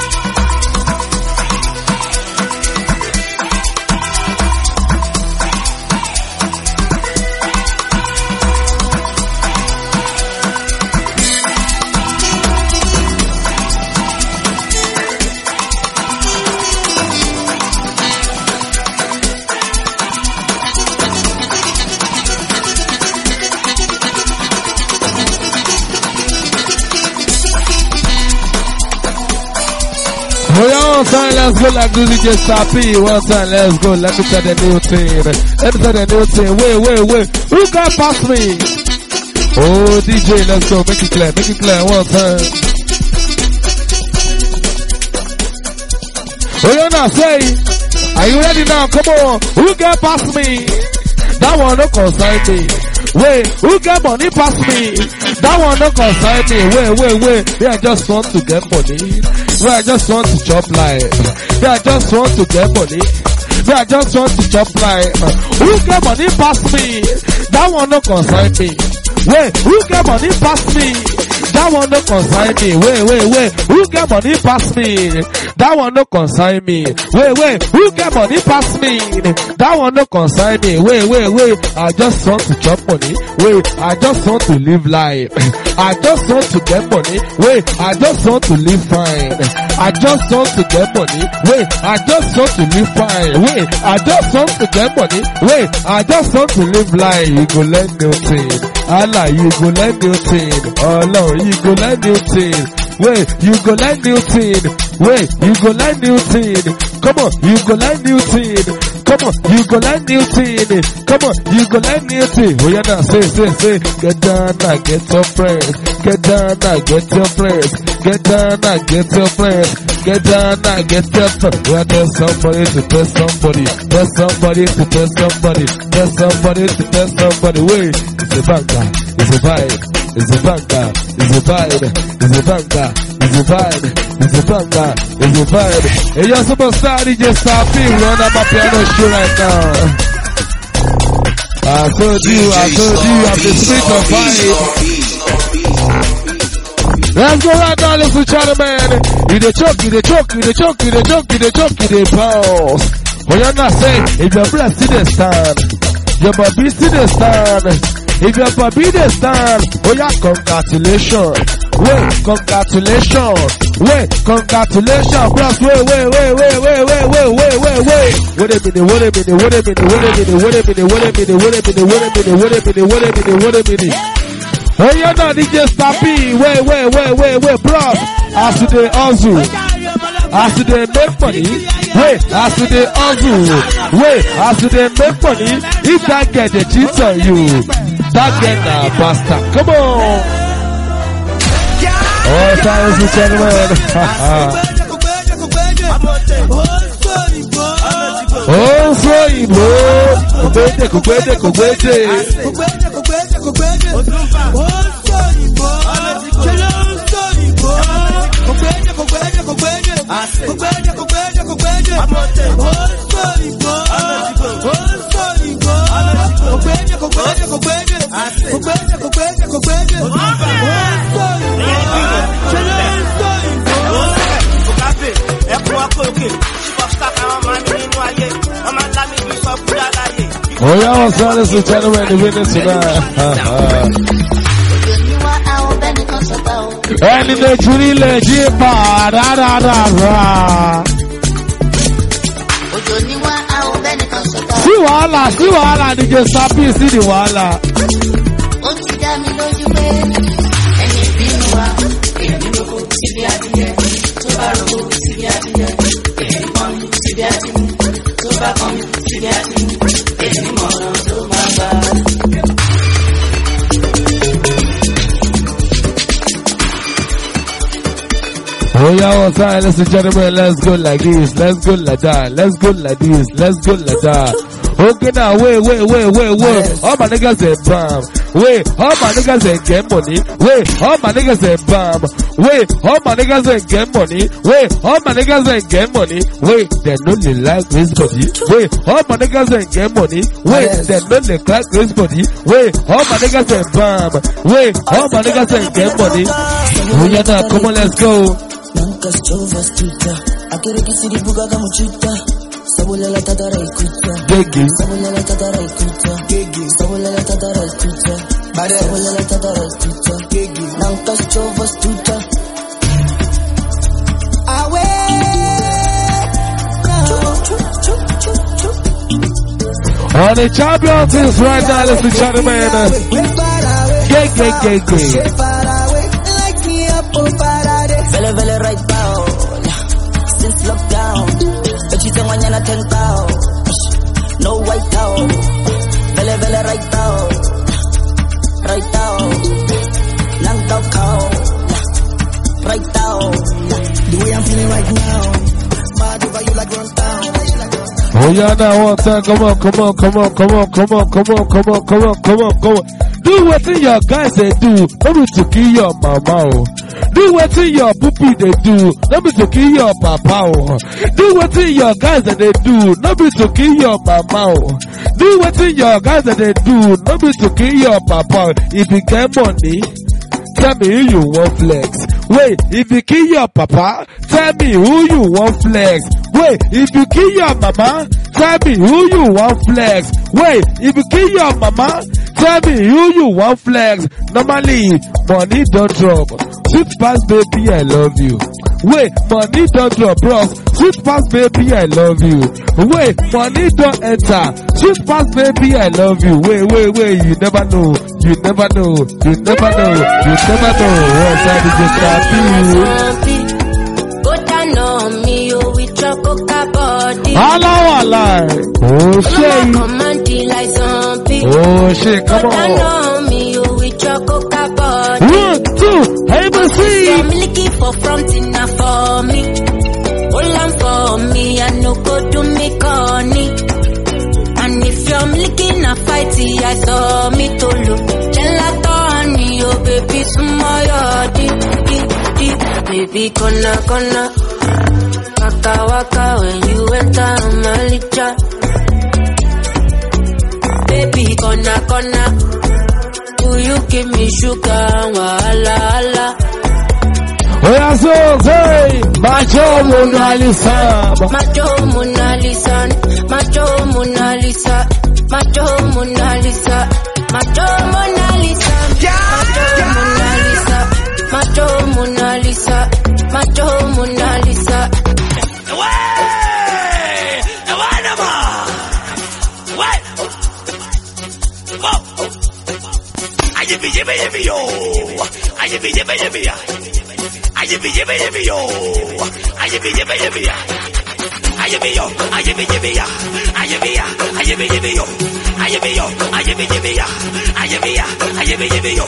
One time, let's go like this, D J Sapi. One time, let's go. Let me tell the new thing. Let me tell the new thing. Wait, wait, wait. Who got past me? Oh, D J, let's go. Make it clear. Make it clear. One time. Oh, you're not saying. Are you ready now? Come on. Who got past me? That one no concern me. Wait, who get money pass me? That one no concern me. Wait, wait, wait. Me, I just want to get money. Wait, I just want to chop life. Me, I just want to get money. Me, I just want to chop life. Who get money pass me? That one no concern me. Wait, who get money pass me? That one no concern me. Wait, wait, wait. Who get money pass me? That one no concern me. Wait, wait. Who get money pass me? That one no concern me. Wait, wait, wait. I just want to chop money. Wait, I just want to live life. I just want to get money. Wait, I just want to live fine. I just want to get money. Wait, I just want to live fine. Wait, I just want to get money. Wait, I just want to live life. You go learn new thing. Allah, you go learn new thing. Oh Lord, you go learn new thing. Wait, you go learn new thing. Wait, you go learn new thing. Come on, you go learn new thing. Come on, you go learn new thing. Come on, you go learn new thing. Oh yeah, now say, say, say. Get down now, get your friends. Get down now, get your friends. Get down now, get your friends. Get down now, get your friends. Well, tell somebody to tell somebody. Tell somebody to tell somebody. Tell somebody to tell somebody. Wait, it's a banger. It's a vibe. It's a banger. It's a vibe. It's a banger. It's a vibe. It's a banger. It's a vibe. Hey, you're superstar D J Sapi. Run up my piano show right now. I told you, I told you, I'm the spirit of vibe. Let's go right now, listen to the man. You the choke, you the choke, you the choke, you the choke, you the choke, you the bounce. What you're not saying, if your breast still the stand, your body still the stand. If your body the stand, oh yeah, congratulations. Wait, congratulations. Wait, congratulations. Plus, wait, wait, wait, wait, wait, wait, wait, wait, wait, wait. Wait a minute, wait a minute, wait a minute, wait a minute, wait a minute, wait a minute, wait a minute, wait a minute, wait a minute, wait a minute, wait a minute. Oh, you're not D J Stampy. Wait, wait, wait, wait, wait, bro. As to the hustle, as to the make money. Wait, as to the hustle. Wait, as to the make money. If that get the cheat on you, that get a bastard. Come on. Oh, time to gentlemen. Oh, so you go. Kubete, kubete, kubete. Oh yeah, what's up, ladies and gentlemen, the winners tonight. And in the Julie Legend, da da da da. See wala, see wala, D J Sapi, see the wala. Oh yeah, what's up, ladies and gentlemen, let's go like this, let's go like that, let's go like this, let's go like that. Okay now, wait, wait, wait, wait, wait. All my niggas say bam. Wait, all my niggas say get money. Wait, all my niggas say bam. Wait, all my niggas say get money. Wait, all my niggas say get money. Wait, they know they like this body. Wait, all my niggas say get money. Wait, they know they like this body. Wait, all my niggas say bam. Wait, all my niggas say get money. Oh yeah, now come on, let's go. Sabolela tatara ikuta Gigi Sabolela tatara ikuta Gigi Sabolela tatara ikuta Bare Sabolela tatara ikuta Gigi Nanka chova stuta Awe On the champions is right now, ladies and gentlemen. Gigi Gigi Like me up on Parade Vele vele right down Since lockdown Mañana tentao, no white out, vele vele right out, right out, lang tao kao, right out. The way I'm feeling right now, mad over you like run down. Oh yeah, now one time, come on, come on, come on, come on, come on, come on, come on, come on, come on, come on. Do what your guys they do, not be to kill your mama. Oh. Do what your poopy they do, not be to kill your papa. Oh. Do what your guys that they do, not be to kill your mama. Oh. Do what your guys that they do, not be to kill your papa. If you get money, tell me who you want flex. Wait, if you kill your papa, tell me who you want flex. Wait, if you kill your mama, tell me who you want flex. Wait, if you kill your mama, tell me who you want flex. Normally, money don't drop. Sweet pass baby, I love you. Wait, money don't drop, bros. Sweet pass baby, I love you. Wait, money don't enter. Sweet pass baby, I love you. Wait, wait, wait, you never know. You never know. You never know. You never know. What's that? You just happy. Go down on me, you with your coca body. Hello, hello. Oh, shit. Come on, like zombie. Oh, shit, come on. Go down on me, you with your coca body. One, two, hey, see. I'm looking for fronting now for me. Hold on for me, I no go to me corny. And if you're looking a fighty, I saw me to look. Gelato honey, oh baby, smile, di, di, di. Baby, gonna, gonna. Waka, waka, when you enter my licha. Baby, gonna, gonna. Do you give me sugar, wala, wala. Oya so say, Macho Mona Lisa, Macho Mona Lisa, Macho Mona Lisa, Macho Mona Lisa, Macho Mona Lisa, Macho Mona Lisa, Macho Mona Lisa. Way, the one of what? I give you, give me, give me, yo. I give you, give me, give me, yo. I give you, give me, give me, yo. I give you, give me, give me, yo. I give you, I give you, give me, yo. I give you, I give you, give me, yo. I give you, I give you, give me, yo. I give you, I give you, give me, yo.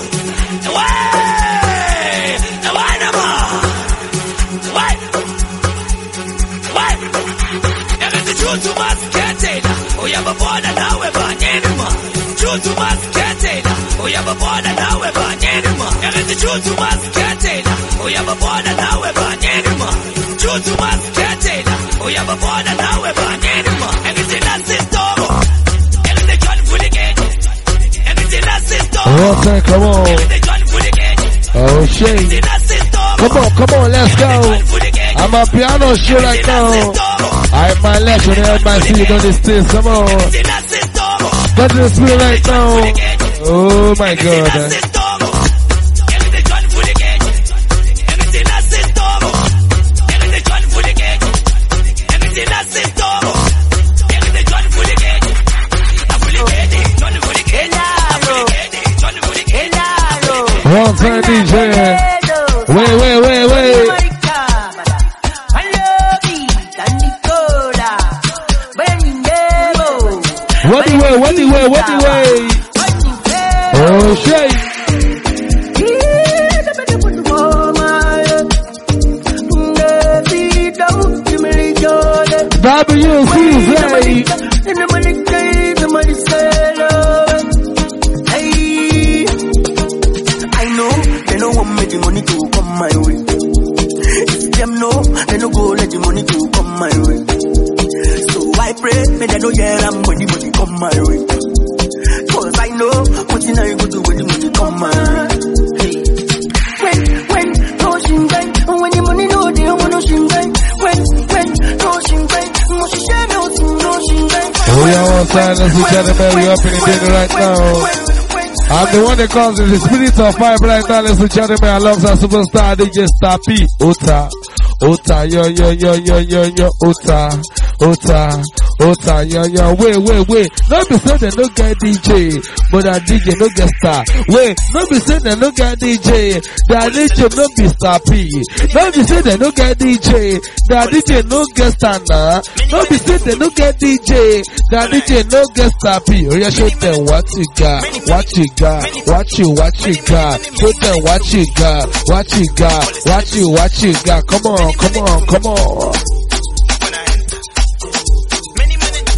Way, the one of what? What? There is the truth to us, can't say that. We have a border now, we're born anymore. Truth to us, can't say that. We have a border now, we're born anymore. There is the truth to us, can't say that. We have a border now, we're born anymore. Truth to us, can't say that. We have a border now, we're born anymore. Everything that's in store. Everything gun for the gate. Everything that's in store. Okay, come on. Everything gun for the gate. Oh shit. Come on, come on, let's go. I'm a piano show right now. I my lecture there, my see you know this thing. Come on. Get to the spirit right now. Oh my god. One time D J. Wait, wait, wait, wait. What the way, what the way, what the way? Oh shit. W C Z. The money to come my way. If them know, they no go let the money to come my way. So I pray, may they know yeah, I'm when the money come my way. Cause I know, what in I go do when the money come my way. Hey. When, when, no shingai, when the money no, they don't no shingai. When, when, no shingai, no shingai, no shingai. We are on time, ladies and gentlemen, we up in the dinner right now. I'm the one that calls it the spirit of fire right now, ladies and gentlemen, alongside superstar D J Star P. Ota, Ota, yo, yo, yo, yo, yo, yo, Ota, Ota, Ota, yo, yo, wait, wait, wait. Not be saying they no get D J, but that D J no get star. Wait, not be saying they no get D J, that D J no be Star P. Not be saying they no get D J, that D J no get star now. Not be saying they no get D J, that D J no get Star P. Oh yeah, show them what you got, what you got, what you, what you got. Show them what you got, what you got, what you, what you got. Come on, come on, come on.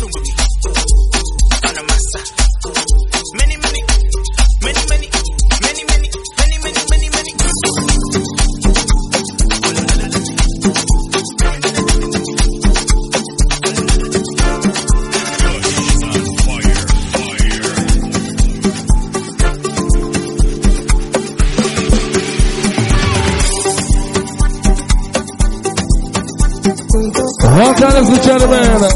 ladies and gentlemen.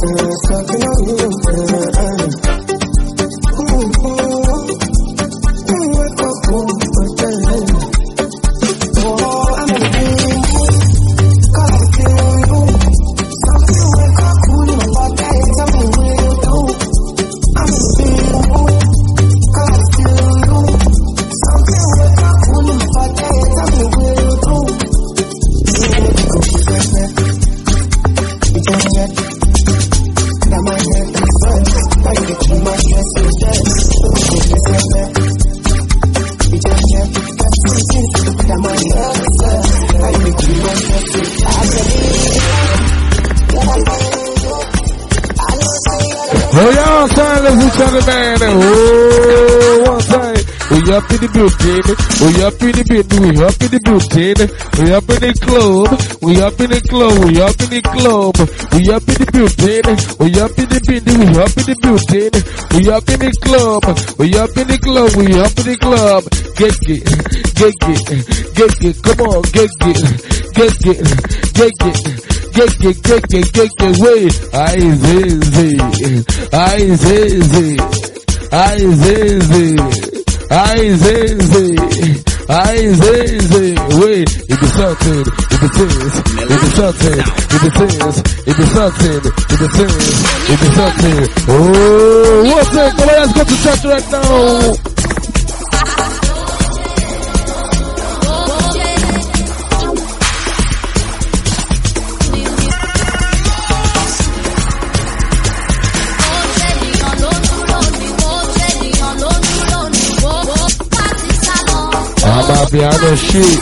Oh, one time. We up in the building. We up in the building. We up in the building. We up in the club. We up in the club. We up in the club. We up in the building. We up in the building. We up in the building. We up in the club. We up in the club. We up in the club. Get it. Get it. Get it. Come on. Get it. Get it. Get it. Get get get get get get way. I easy, I easy, I easy, I easy, I easy. Way. It be something, it be things, it be something, it be things, it be something, it be things, it be something. Oh, what's it? Come on, let's go to church right now. Piano shit.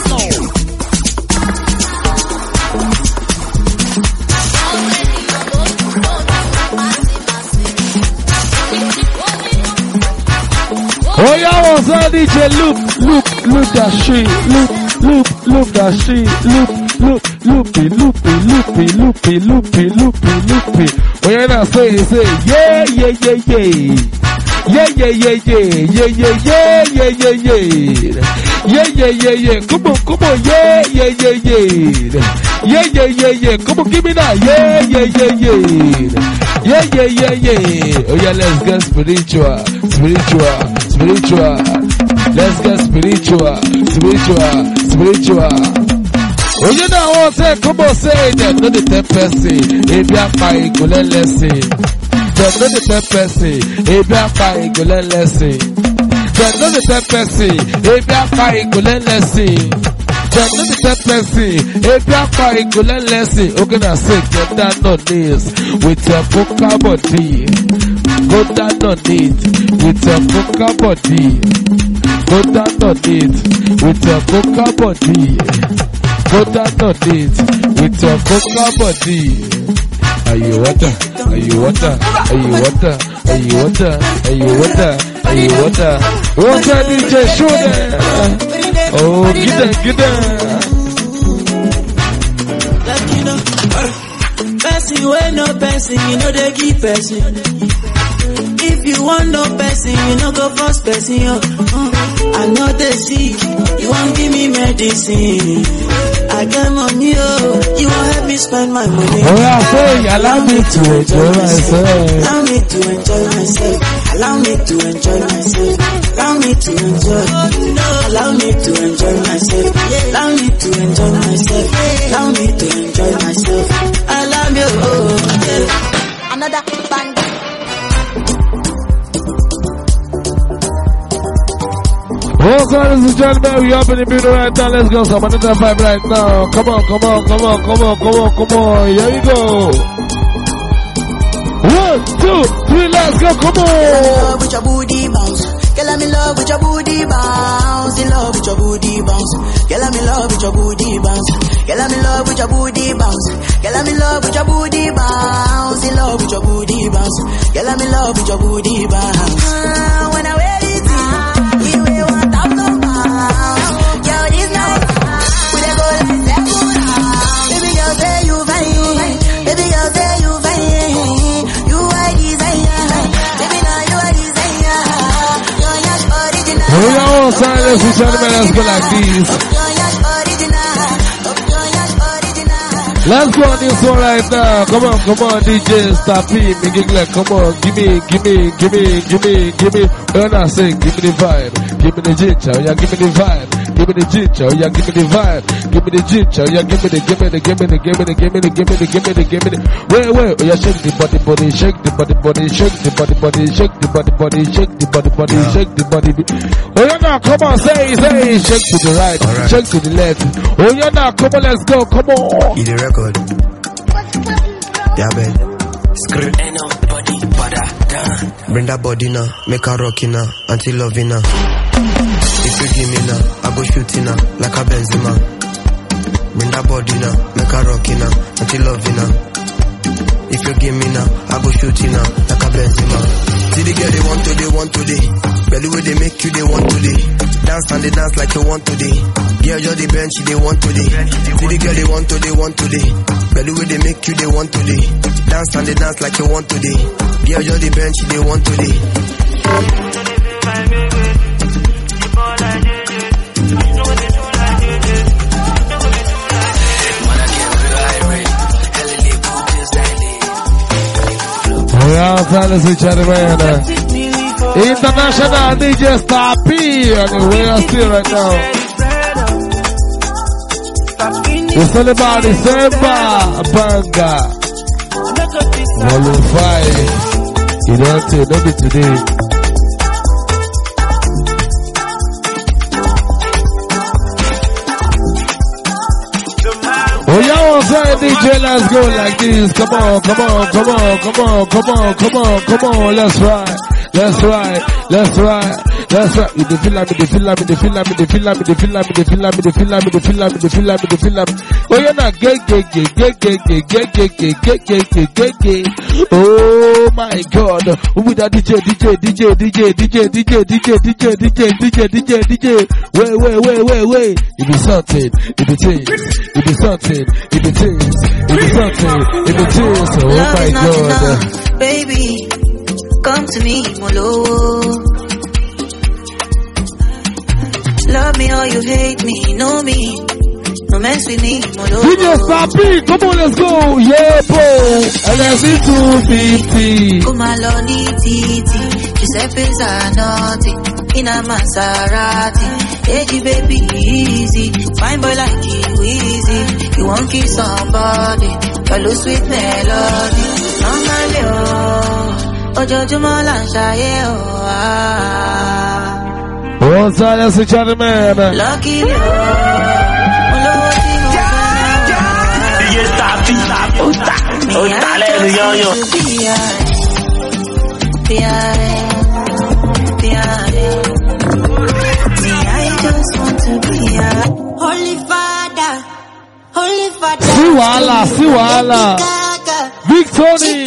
Oh yeah, what's that D J? Look, look, look that shit. Look, look, look that shit. Look, look, loopy, loopy, loopy, loopy, loopy, loopy, loopy. Oh yeah, now say, say, yeah, yeah, yeah, yeah. Yeah, yeah, yeah, yeah, yeah, yeah, yeah, yeah, yeah, yeah. Yeah, yeah, yeah, yeah. Come on, come on. Yeah, yeah, yeah, yeah. Yeah, yeah, yeah, yeah. Come on, give me that. Yeah, yeah, yeah, yeah. Yeah, yeah, yeah, yeah. Oh yeah, let's get spiritual, spiritual, spiritual. Let's get spiritual, spiritual, spiritual. Oh, you know what I'm saying? Come on, say that. No, the ten percent. If you're fine, go let let's see. There's no the ten percent. If you're fine, go let let's see. There's no the ten percent. If you're fine, go let let's see. There's no the ten percent. If you're fine, go let let's see. Okay, now say, get down on this with your vocal body. Go down on it with your vocal body. Go down on it with your vocal body. Go down on it with your vocal body. Are you water? Are you water? Are you water? Are you water? Are you water? Are you water? Water D J show them. Oh, get that, get that. Like you know, passing when no passing, you know they keep passing. If you want no person, you know go first person. Oh. Uh, I know they see you won't give me medicine. I got money, oh, you won't help me spend my money. Oh, yeah, say, allow me to enjoy myself. Allow me to enjoy myself. Allow me to enjoy myself. Allow me to enjoy. Allow me to enjoy myself. Allow me to enjoy myself. Allow me to enjoy myself. Allow me, oh, yeah. Another band. Oh, ladies and gentlemen, we up in the building right now. Let's go. Some another vibe right now. Come on, come on, come on, come on, come on, come on. Here we go. One, two, three, let's go. Come on. Girl, I'm in love with your booty bounce. Girl, I'm in love with your booty bounce. In love with your booty bounce. Girl, I'm in love with your booty bounce. Girl, I'm in love with your booty bounce. Girl, I'm in love with your booty bounce. In love with your booty bounce. Girl, I'm in love with your booty bounce. Uh, when I wear it, you will want to go bounce. Girl, this night, we dey go like that. Baby girl, say you fine. Baby girl, say you fine. You are desire. Baby, now you are desire. You're your original. Oh, yeah, all right, ladies and gentlemen, let's go like this. Let's go on this one right now. Come on, come on, D J Stappy, me giggle. Come on, give me, give me, give me, give me, give me. When I say, give me the vibe, give me the ginger, yeah, give me the vibe, give me the ginger, yeah, give me the vibe, give me the ginger, yeah, give me the, give me the, give me the, give me the, give me the, give me the, give me the, give me the. Wait, wait, oh yeah, shake the body, body, shake the body, body, shake the body, body, shake the body, body, shake the body, body, shake the body. Oh yeah, now come on, say, say, shake to the right, shake to the left. Oh yeah, now come on, let's go, come on. You the record. Yeah, man. Scream. Ain't nobody but I done. Bring that body now, make her rockin' now, until loving now. If you give me now, I go shooting now, like a Benzema. Bring that body now, make her rockin' now, until loving now. If you give me now, I go shooting now, like a Benzema. See the girl they want to, they want to, they. But the way they make you, they want to, they. Dance and they dance like you want to, they. Girl, you're the bench, they want to, they. See the girl they want to, they want to, they. But the way they make you, they want to, they. Dance and they dance like you want to, they. Girl, you're the bench, they want to, they. We are fellas each other, man. International D J Stappy, and we are still right now. It's all about December, Banga. Volume five. You don't say, don't be today. Oh, y'all say D J, let's go like this. Come on, come on, come on, come on, come on, come on, come on. Let's ride, let's ride, let's ride, let's ride. You feel like me, they feel like me, they feel like me, they feel like me, they feel like me, they feel like me, they feel like me, they feel like me, they feel like me, they feel like me. Oh, you're not gay, gay, gay, gay, gay, gay, gay, gay, gay, gay, gay, gay, gay, gay. Oh my God. Who with that D J, D J, D J, D J, D J, D J, D J, D J, D J, D J, D J, D J. Wait, wait, wait, wait, wait. It be something, it be things, it be something, it be things, it be something, it be things. Oh my God. Baby, come to me, Molo. Love me or you hate me, know me. No mess with me, Molo. We just stop it. Come on, let's go. Yeah, bro. L S E two fifty. Come along, Titi. Giuseppe Zanotti. In a Maserati. Hey, baby, easy. Fine boy like you, easy. You won't kiss somebody. Follow sweet melody. Normally, oh. Ojojumo lanshaye, oh, ah. One side, let's each other, man. Lucky, oh. Oh, dale, yo, yo. Holy Father, Holy Father. Siwala, Siwala. Victory.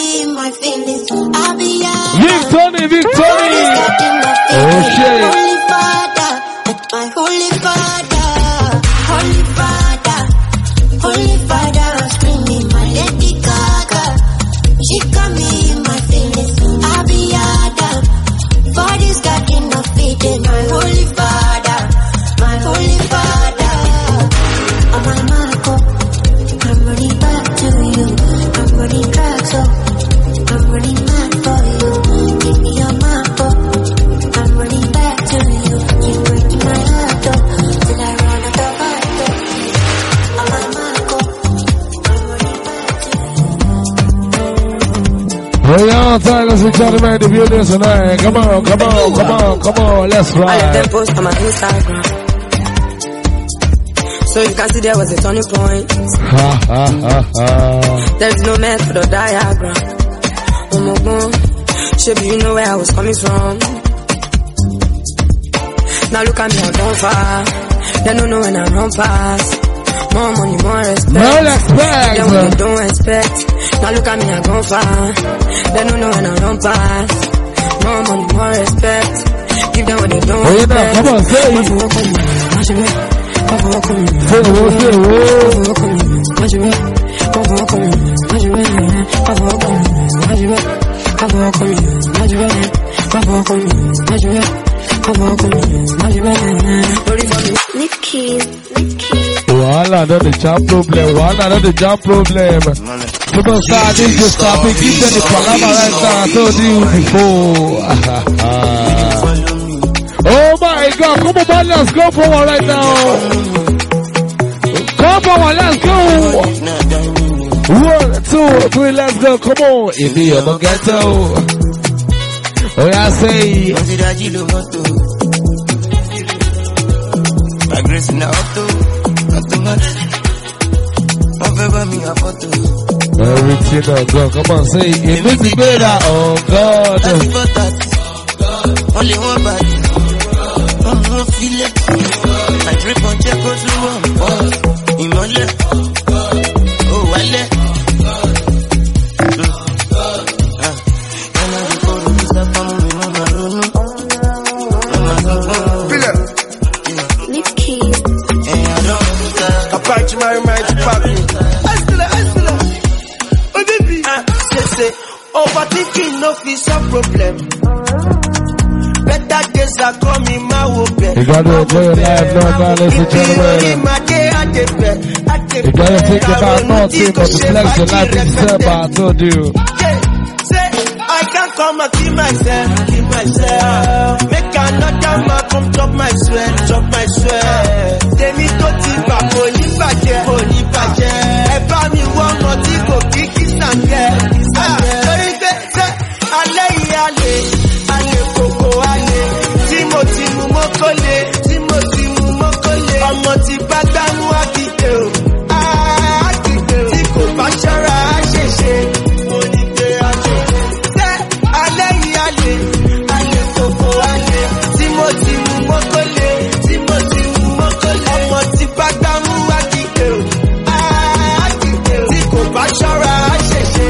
Victory, Victory. Oh shit. Holy Father, my Holy Father, Holy Father, Holy Father, screaming my Lady Gaga. She got me in my feelings. I'll be Adam. Body's got enough feeding. My Holy Father, my Holy Father. Oh my Marco, I'm running back to you. I'm running back, so I'm running back for you. Give me your Marco. I'm running back to you. You break my heart, oh, till I run out of heart, oh. Oh my Marco, I'm running back to you. Hey, y'all, fellas and gentlemen, the building tonight. Come on, come on, come on, come on, let's ride. I let them post on my Instagram. So you can see there was a turning point. Ha, ha, ha, ha. There's no mess for the diagram. Oh my God, shape, you know where I was coming from. Now look at me, I'm done far. They don't know when I run past. More money, more respect. More respect. Then when they don't expect. Now look at me, I gone far. They don't know when I run past. More money, more respect. Give them what they don't oh, expect. Come on, say it. Say Nikki, Nikki. Wahala, not the jam problem. Wahala, not the jam problem. Superstar D J Stop it. Give them the palama right now. I told you before. Oh my God. Come on, man. Let's go forward right now. Come forward. Let's go. One, two, three. Let's go. Come on. If you're the ghetto. Oh, yeah, say. My grace in the auto. Everything on God, come on, say it makes it better, oh God. Only one body, one more feeling. I drip on check go to one boss. Imole, oh wale. Overthinking no is a problem. Better days are coming my way. You gotta enjoy your life, no man, ladies and gentlemen. You gotta think about nothing but to flex your life itself, I told you. Say, I can't come and keep myself, keep myself. Make another man come chop my sweat, chop my sweat. They need to tip up, holy budget, holy budget. If I'm you one more tip, go kick it and get. Ale, ale, ale, koko, ale. Timothy Mumokole, Timothy Mumokole. Ọmọ ti bá dánú àkìtè o, àkìtè o. Tí kò bá ṣọ́ra àṣẹṣe, mo ní pé àjò. Ṣé alẹ́ yìí ale, ale, koko, ale. Timothy Mumokole, Timothy Mumokole. Ọmọ ti bá dánú àkìtè o, àkìtè o. Tí kò bá ṣọ́ra àṣẹṣe.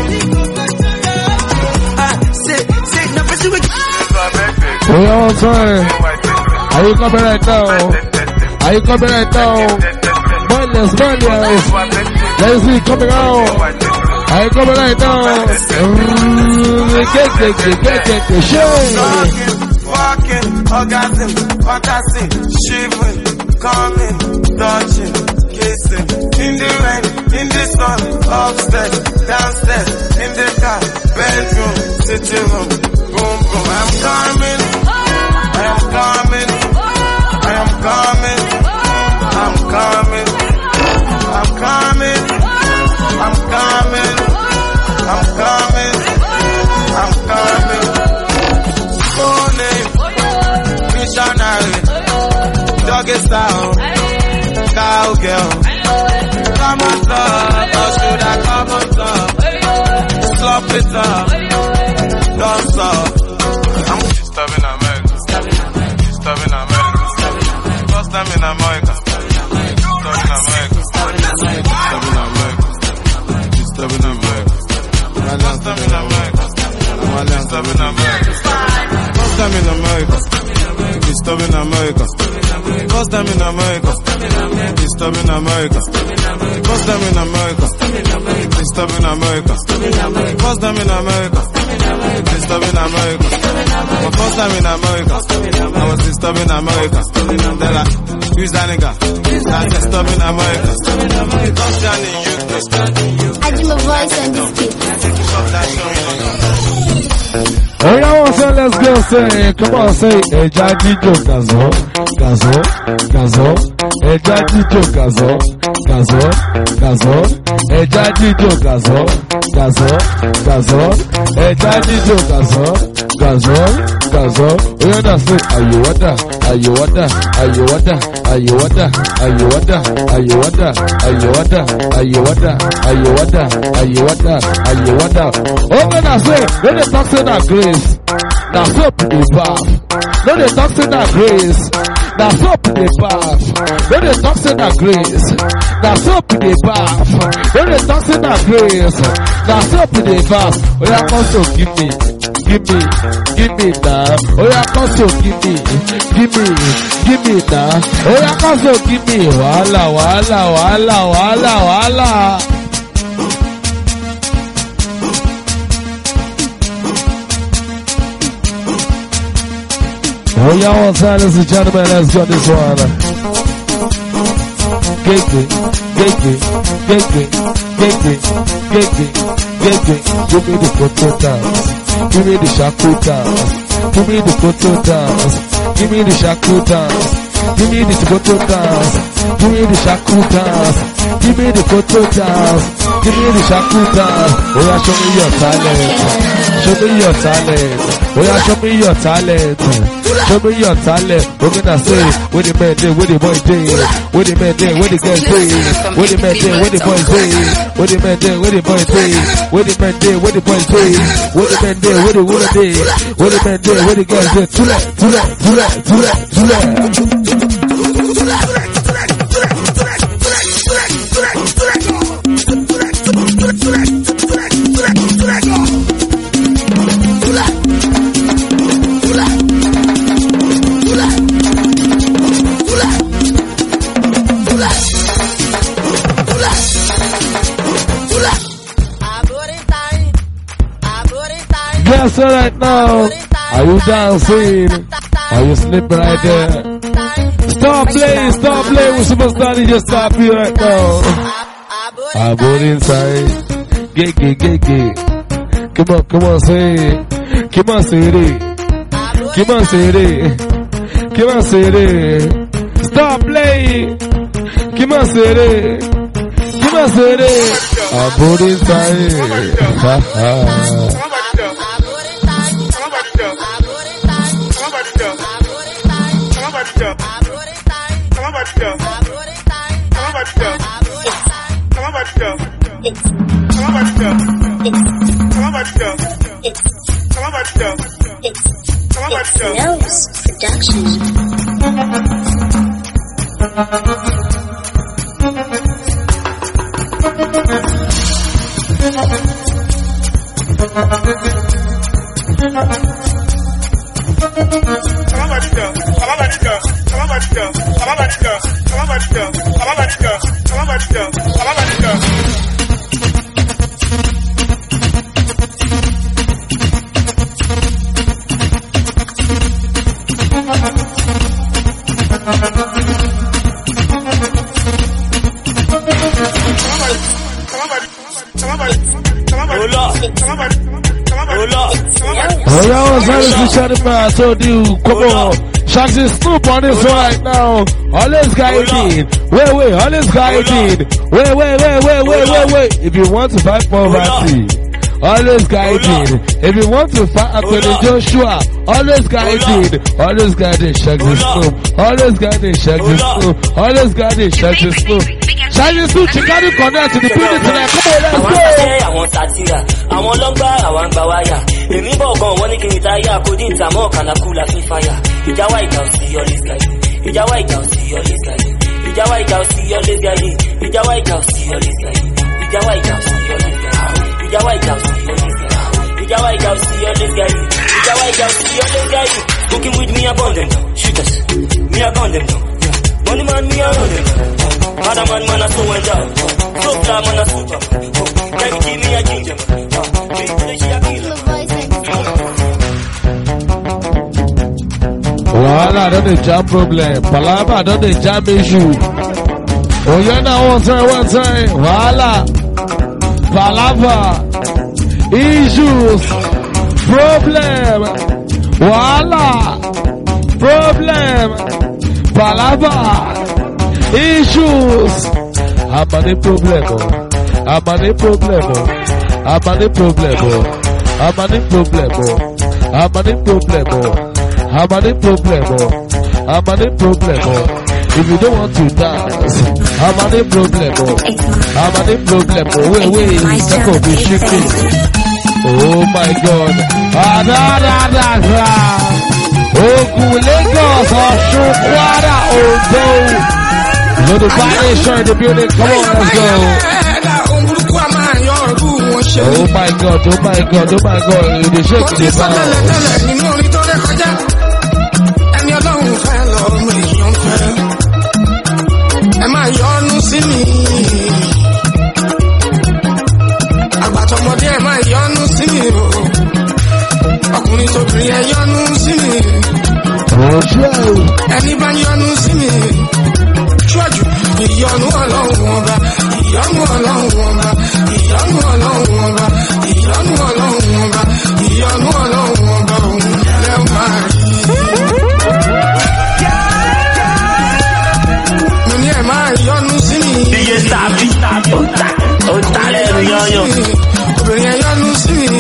We all time. Are you coming right now? Are you coming right now? Mindless, mindless. Let's see coming out. Are you coming right now? Get, get, get, get, get, get, show. Walking, orgasm, fantasy, shivering, coming, touching, kissing. In the rain, in the sun, upstairs, downstairs, in the car, bedroom, sitting room, boom, boom. I'm coming. I am coming, I am coming, I'm coming, I'm coming, I'm coming, I'm coming, I'm coming. Full name, missionary, doggy style, cowgirl. Come on top, or should I come on top? Slop it up, don't stop. I'm disturbing America. Disturbing America. First time in America. Disturbing America. Disturbing America. Disturbing America. First time in America. Disturbing America. First time in America. Disturbing America. First time in America. Disturbing America. First time in America. Disturbing America. First time in America. Disturbing America. My first time in America, I was disturbing America. They're like, who's that nigga? I'm disturbing America. Don't stand in you. I do my voice on this beat. Oh, yeah, so let's go say, come on, say, Eja Jijo Gazo, Gazo, Gazo, Eja Jijo Gazo, Gazo, Gazo, Eja Jijo Gazo, Gazo, Gazo, Eja Jijo Gazo, Gazo, Gazo. Oh, yeah, that's it. Are you what that? Are you what that? Are you what that? Are you what that? Are you what that? Are you what that? Are you what that? Are you what that? Are you what that? Are you what that? Are you what that? Oh, man, I say, when they talk to that grace, now soap in the bath. When they talk to that grace, now soap in the bath. When they talk to that grace, now soap in the bath. When they talk to that grace, now soap in the bath. Oh, yeah, come so give me. Give me, give me now. Oh yeah, come so give me, give me, give me now. Oh yeah, come so give me. Wala, wala, wala, wala, wala. Oh yeah, what's that, ladies and gentlemen? Let's get this one. Get it. Gege, gege, gege, gege, gege. Give me the photo dance. Give me the shaku dance. Give me the photo dance. Give me the shaku dance. Give me the photo dance. Give me the shaku dance. Give me the photo dance. Give me the shaku dance. Oh yeah, show me your talent. Show me your talent. Oh yeah, show me your talent. Show me your talent. What can I say? What the man did, what the boy did. What the man did, what the girl did. What the man did, what the boy did. What the man did, what the boy did. What the man did, what the boy did. What the man did, what the woman did. What the man did, what the girl did. Too late, too late, too late, too late, too late. Yes, right now. Are you dancing? Are you sleeping right there? Stop playing, stop playing with Superstar D J. Just stop here right now. I bought inside. Get, get, get, get. Come on, come on, say it. Come on, say it. Come on, say it. Come on, say it. Stop playing. Come on, say it. Come on, say it. I bought inside. Ha ha. I told you, come on. Shanks is Snoop on this right now. Always guiding. Wait, wait, always guiding. Wait, wait, wait, wait, wait, wait, wait. If you want to fight poverty, always guiding. If you want to fight Anthony Joshua, always guiding. Always guiding, Shanks is Snoop. Always guiding, Shanks is Snoop. Always guiding, Shanks is Snoop. Shanks is Snoop, Chicago connect to the building tonight. Come on, let's go. I want long bar, I want bawaya. Èmi bọ̀ gan wọ́n ní kí n táyà kó dín ìtàmọ́ kànákùlà fi fàyà. Ìjà wá ìjà òsì always guiding. Ìjà wá ìjà òsì always guiding. Ìjà wá ìjà òsì always guiding. Ìjà wá ìjà òsì always guiding. Ìjà wá ìjà òsì always guiding. Ìjà wá ìjà òsì always guiding. Ìjà wá ìjà òsì always guiding. Ìjà wá ìjà òsì always guiding. Cooking with me upon them down. Shooters. Me upon them down. Money man me around them down. Other man man a so well down. So fly man a super. Can you give me a ginger man? Wahala don't dey jam problem. Palava don't dey jam issue. Oh yeah, now one time, one time. Wahala, palava, issues, problem. Wahala, problem, palava, issues. I'm on the problem. I'm on the problem. I'm on the problem. I'm on the problem. I'm on the problem. I'm on the problem. I'm on the problem. If you don't want to dance, I'm on the problem. I'm on the problem. Wait, wait, step up the shaking. Oh my God. Ah, da, da, da, da. Oh, Lagos, Osun, Kwara, Ondo. You know the violation in the building. Come on, let's go. Oh my God, oh my God, oh my God. The shake the bounce. Ẹ máa yọ́nú sí mi. Àgbàtọ̀mọdé ẹ máa yọ́nú sí mi o. Ọkùnrin tóbìnrin ẹ yọ́nú sí mi. Ẹni bá yọ́nú sí mi. Ṣọ́jú ìyọ́nú ọlọ́run ọba. ìyanu ọlọ́run ọba, ìyanu ọlọ́run ọba, ìyanu ọlọ́run ọba, ìyanu ọlọ́run ọba òun lẹ́ máa rí. Mo ní ẹ̀ máa yọnu sí mi. Iye tàbí ó ta lẹ́nu yọ̀yọ̀. Obìnrin ẹ̀ yọnu sí mi.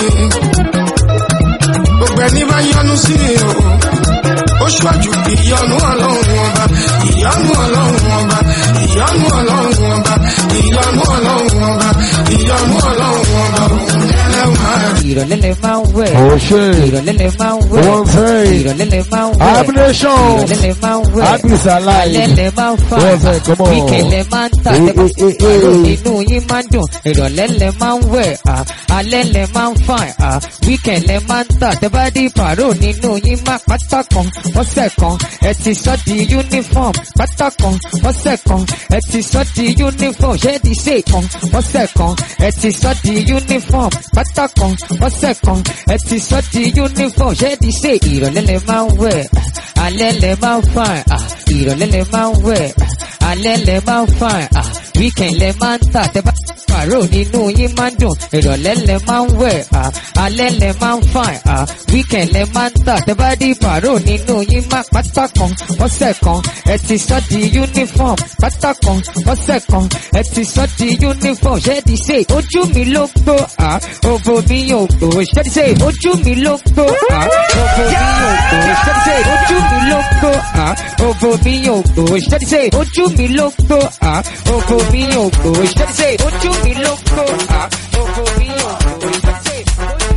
Gbogbo ẹni bá yọnu sí mi o. Ó ṣáájú ìyanu ọlọ́run ọba, ìyanu ọlọ́run ọba, ìyanu ọlọ́run ọba, ìyanu ọlọ́run ọba, ìyanu ọlọ́run ọba. Ìrọ̀lẹ́ lè máa ń wẹ̀. Òṣè. Ìrọ̀lẹ́ lè máa ń wẹ̀. Wọ́n fẹ́. Ìrọ̀lẹ́ lè máa ń wẹ̀. Abnation. Ìrọ̀lẹ́ lè máa ń wẹ̀. Abis alive. Alẹ́ lè máa ń fà. Wọ́n fẹ́, come on. Wíkẹ̀ lè máa ń tà. Eh, eh, eh, eh. Inú yín máa ń dùn. Ìrọ̀lẹ́ lè máa ń wẹ̀. Alẹ́ lè máa ń fà. Wíkẹ̀ lè máa ń tà. Tẹ́ bá dé pàrọ̀ nínú yín máa pátá kan. Ọ̀sẹ̀ kan ẹ ti sọ di uniform. Pátá kan ọ̀sẹ̀ kan ẹ ti sọ di uniform. Ṣé di ṣe kan ọ̀sẹ̀ kan ẹ ti sọ di uniform. Pátá kan ọ̀sẹ̀ kan ẹ ti sọ di uniform. Ṣé di ṣe ìrọ̀lẹ́ lè máa ń wẹ̀. Alẹ́ lè máa ń fà. Ìrọ̀lẹ́ lè máa ń wẹ̀. Alẹ́ lè máa ń fà. Weekend lè máa ń tà. Tẹ́ bá pàrọ̀ nínú yín máa ń dùn. Ìrọ̀lẹ́ lè máa ń wẹ̀. Alẹ́ lè máa ń fà. Weekend lè máa ń tà. Tẹ́ bá dé pàrọ̀ nínú yín máa pátá kan ọ̀sẹ̀ kan ẹ ti sọ di uniform. Pátá kan ọ̀sẹ̀ kan ẹ ti sọ di uniform. Ṣé di ṣe ojú mi ló gbó. Òbò mi yóò gbó. Ṣé di ṣe ojú mi ló gbó. Òbò mi yóò gbó. Ṣé di ṣe ojú mi ló gbó. Òbò mi yóò gbó. Ṣé di ṣe ojú mi ló gbó. Òbò mi yóò gbó. Ṣé di ṣe ojú mi ló gbó. Òbò mi yóò gbó. Ṣé di ṣe.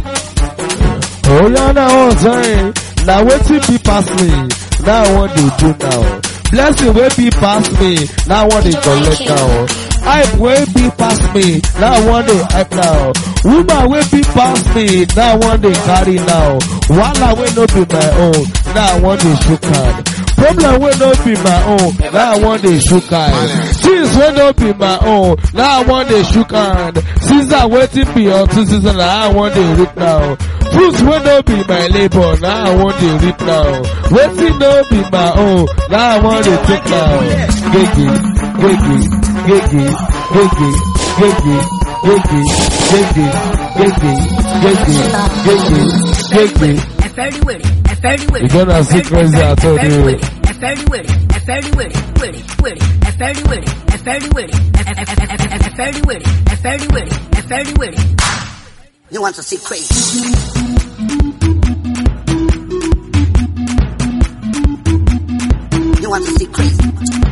Oh yeah, now one time. Now wetin be pass me. Now I want to do now. Blessing wey be pass me. Now I want to collect now. Hype wey be pass me. Now I want to hype now. Woman wey be pass me. Now I want to carry now. Wahala wey no be my own. Now I want to shook hand. Problem wey no be my own. Now I want to shook hand. Things wey no be my own. Now I want to shook hand. Season wetin be your two season. Now I want to reap now. Fruits wey no be my labor. Now I want to reap now. Wetin no be my own. Now I want to take now. Gege, gege, gege, gege, gege, gege, gege, gege, gege, gege, gege. You're gonna see crazy, I told you. You want to see crazy? You want to see crazy?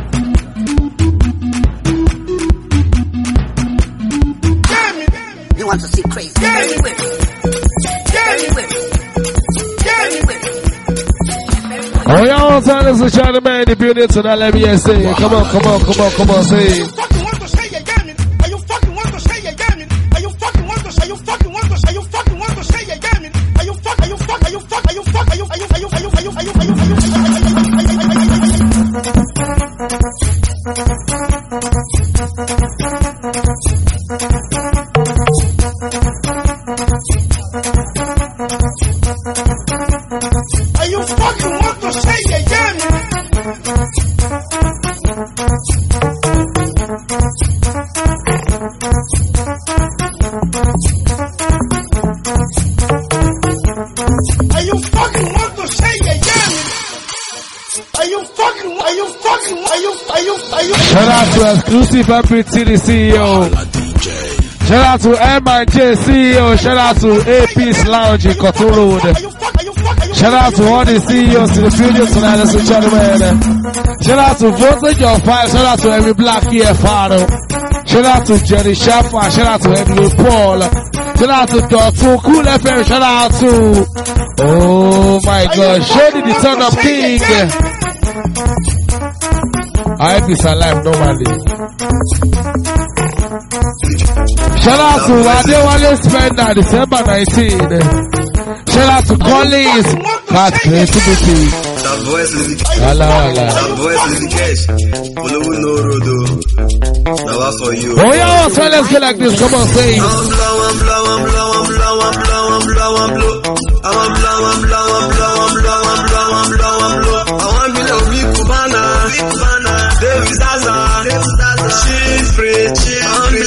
You want to see crazy? Oh, y'all want to listen to Charlie Man, the beauty tonight, let me hear say, come on, come on, come on, come on, say. Shout out to Exclusive Everything, the C E O. Shout out to M I J C E O. Shout out to A Peace Lounge in Cotton Road. Shout out to all the C E Os in the studio tonight, ladies and gentlemen. Shout out to Voltage Your Five. Shout out to every Black E F R. Shout out to Jerry Shaffer. Shout out to Emily Paul. Shout out to Doctor Cool F M. Shout out to, oh my God, Shady the Turn Up King. I Peace Alive normally. Shout out to Adewale Spender, December nineteenth. Shout out to Collins, Cat Creativity. That voice is the Wala, wala. That voice is the cash. Follow no road. Now that's for you. Oh yeah, so let's go like this. Come on, say. I'm blow, I'm blow, I'm blow, I'm blow, I'm blow, I'm blow, I'm blow. I'm blow, I'm blow, I'm blow, I'm blow, I'm blow, I'm blow, I'm blow. I want me to be Cubana, Cubana, David Zaza, David Zaza. She's free, she's free.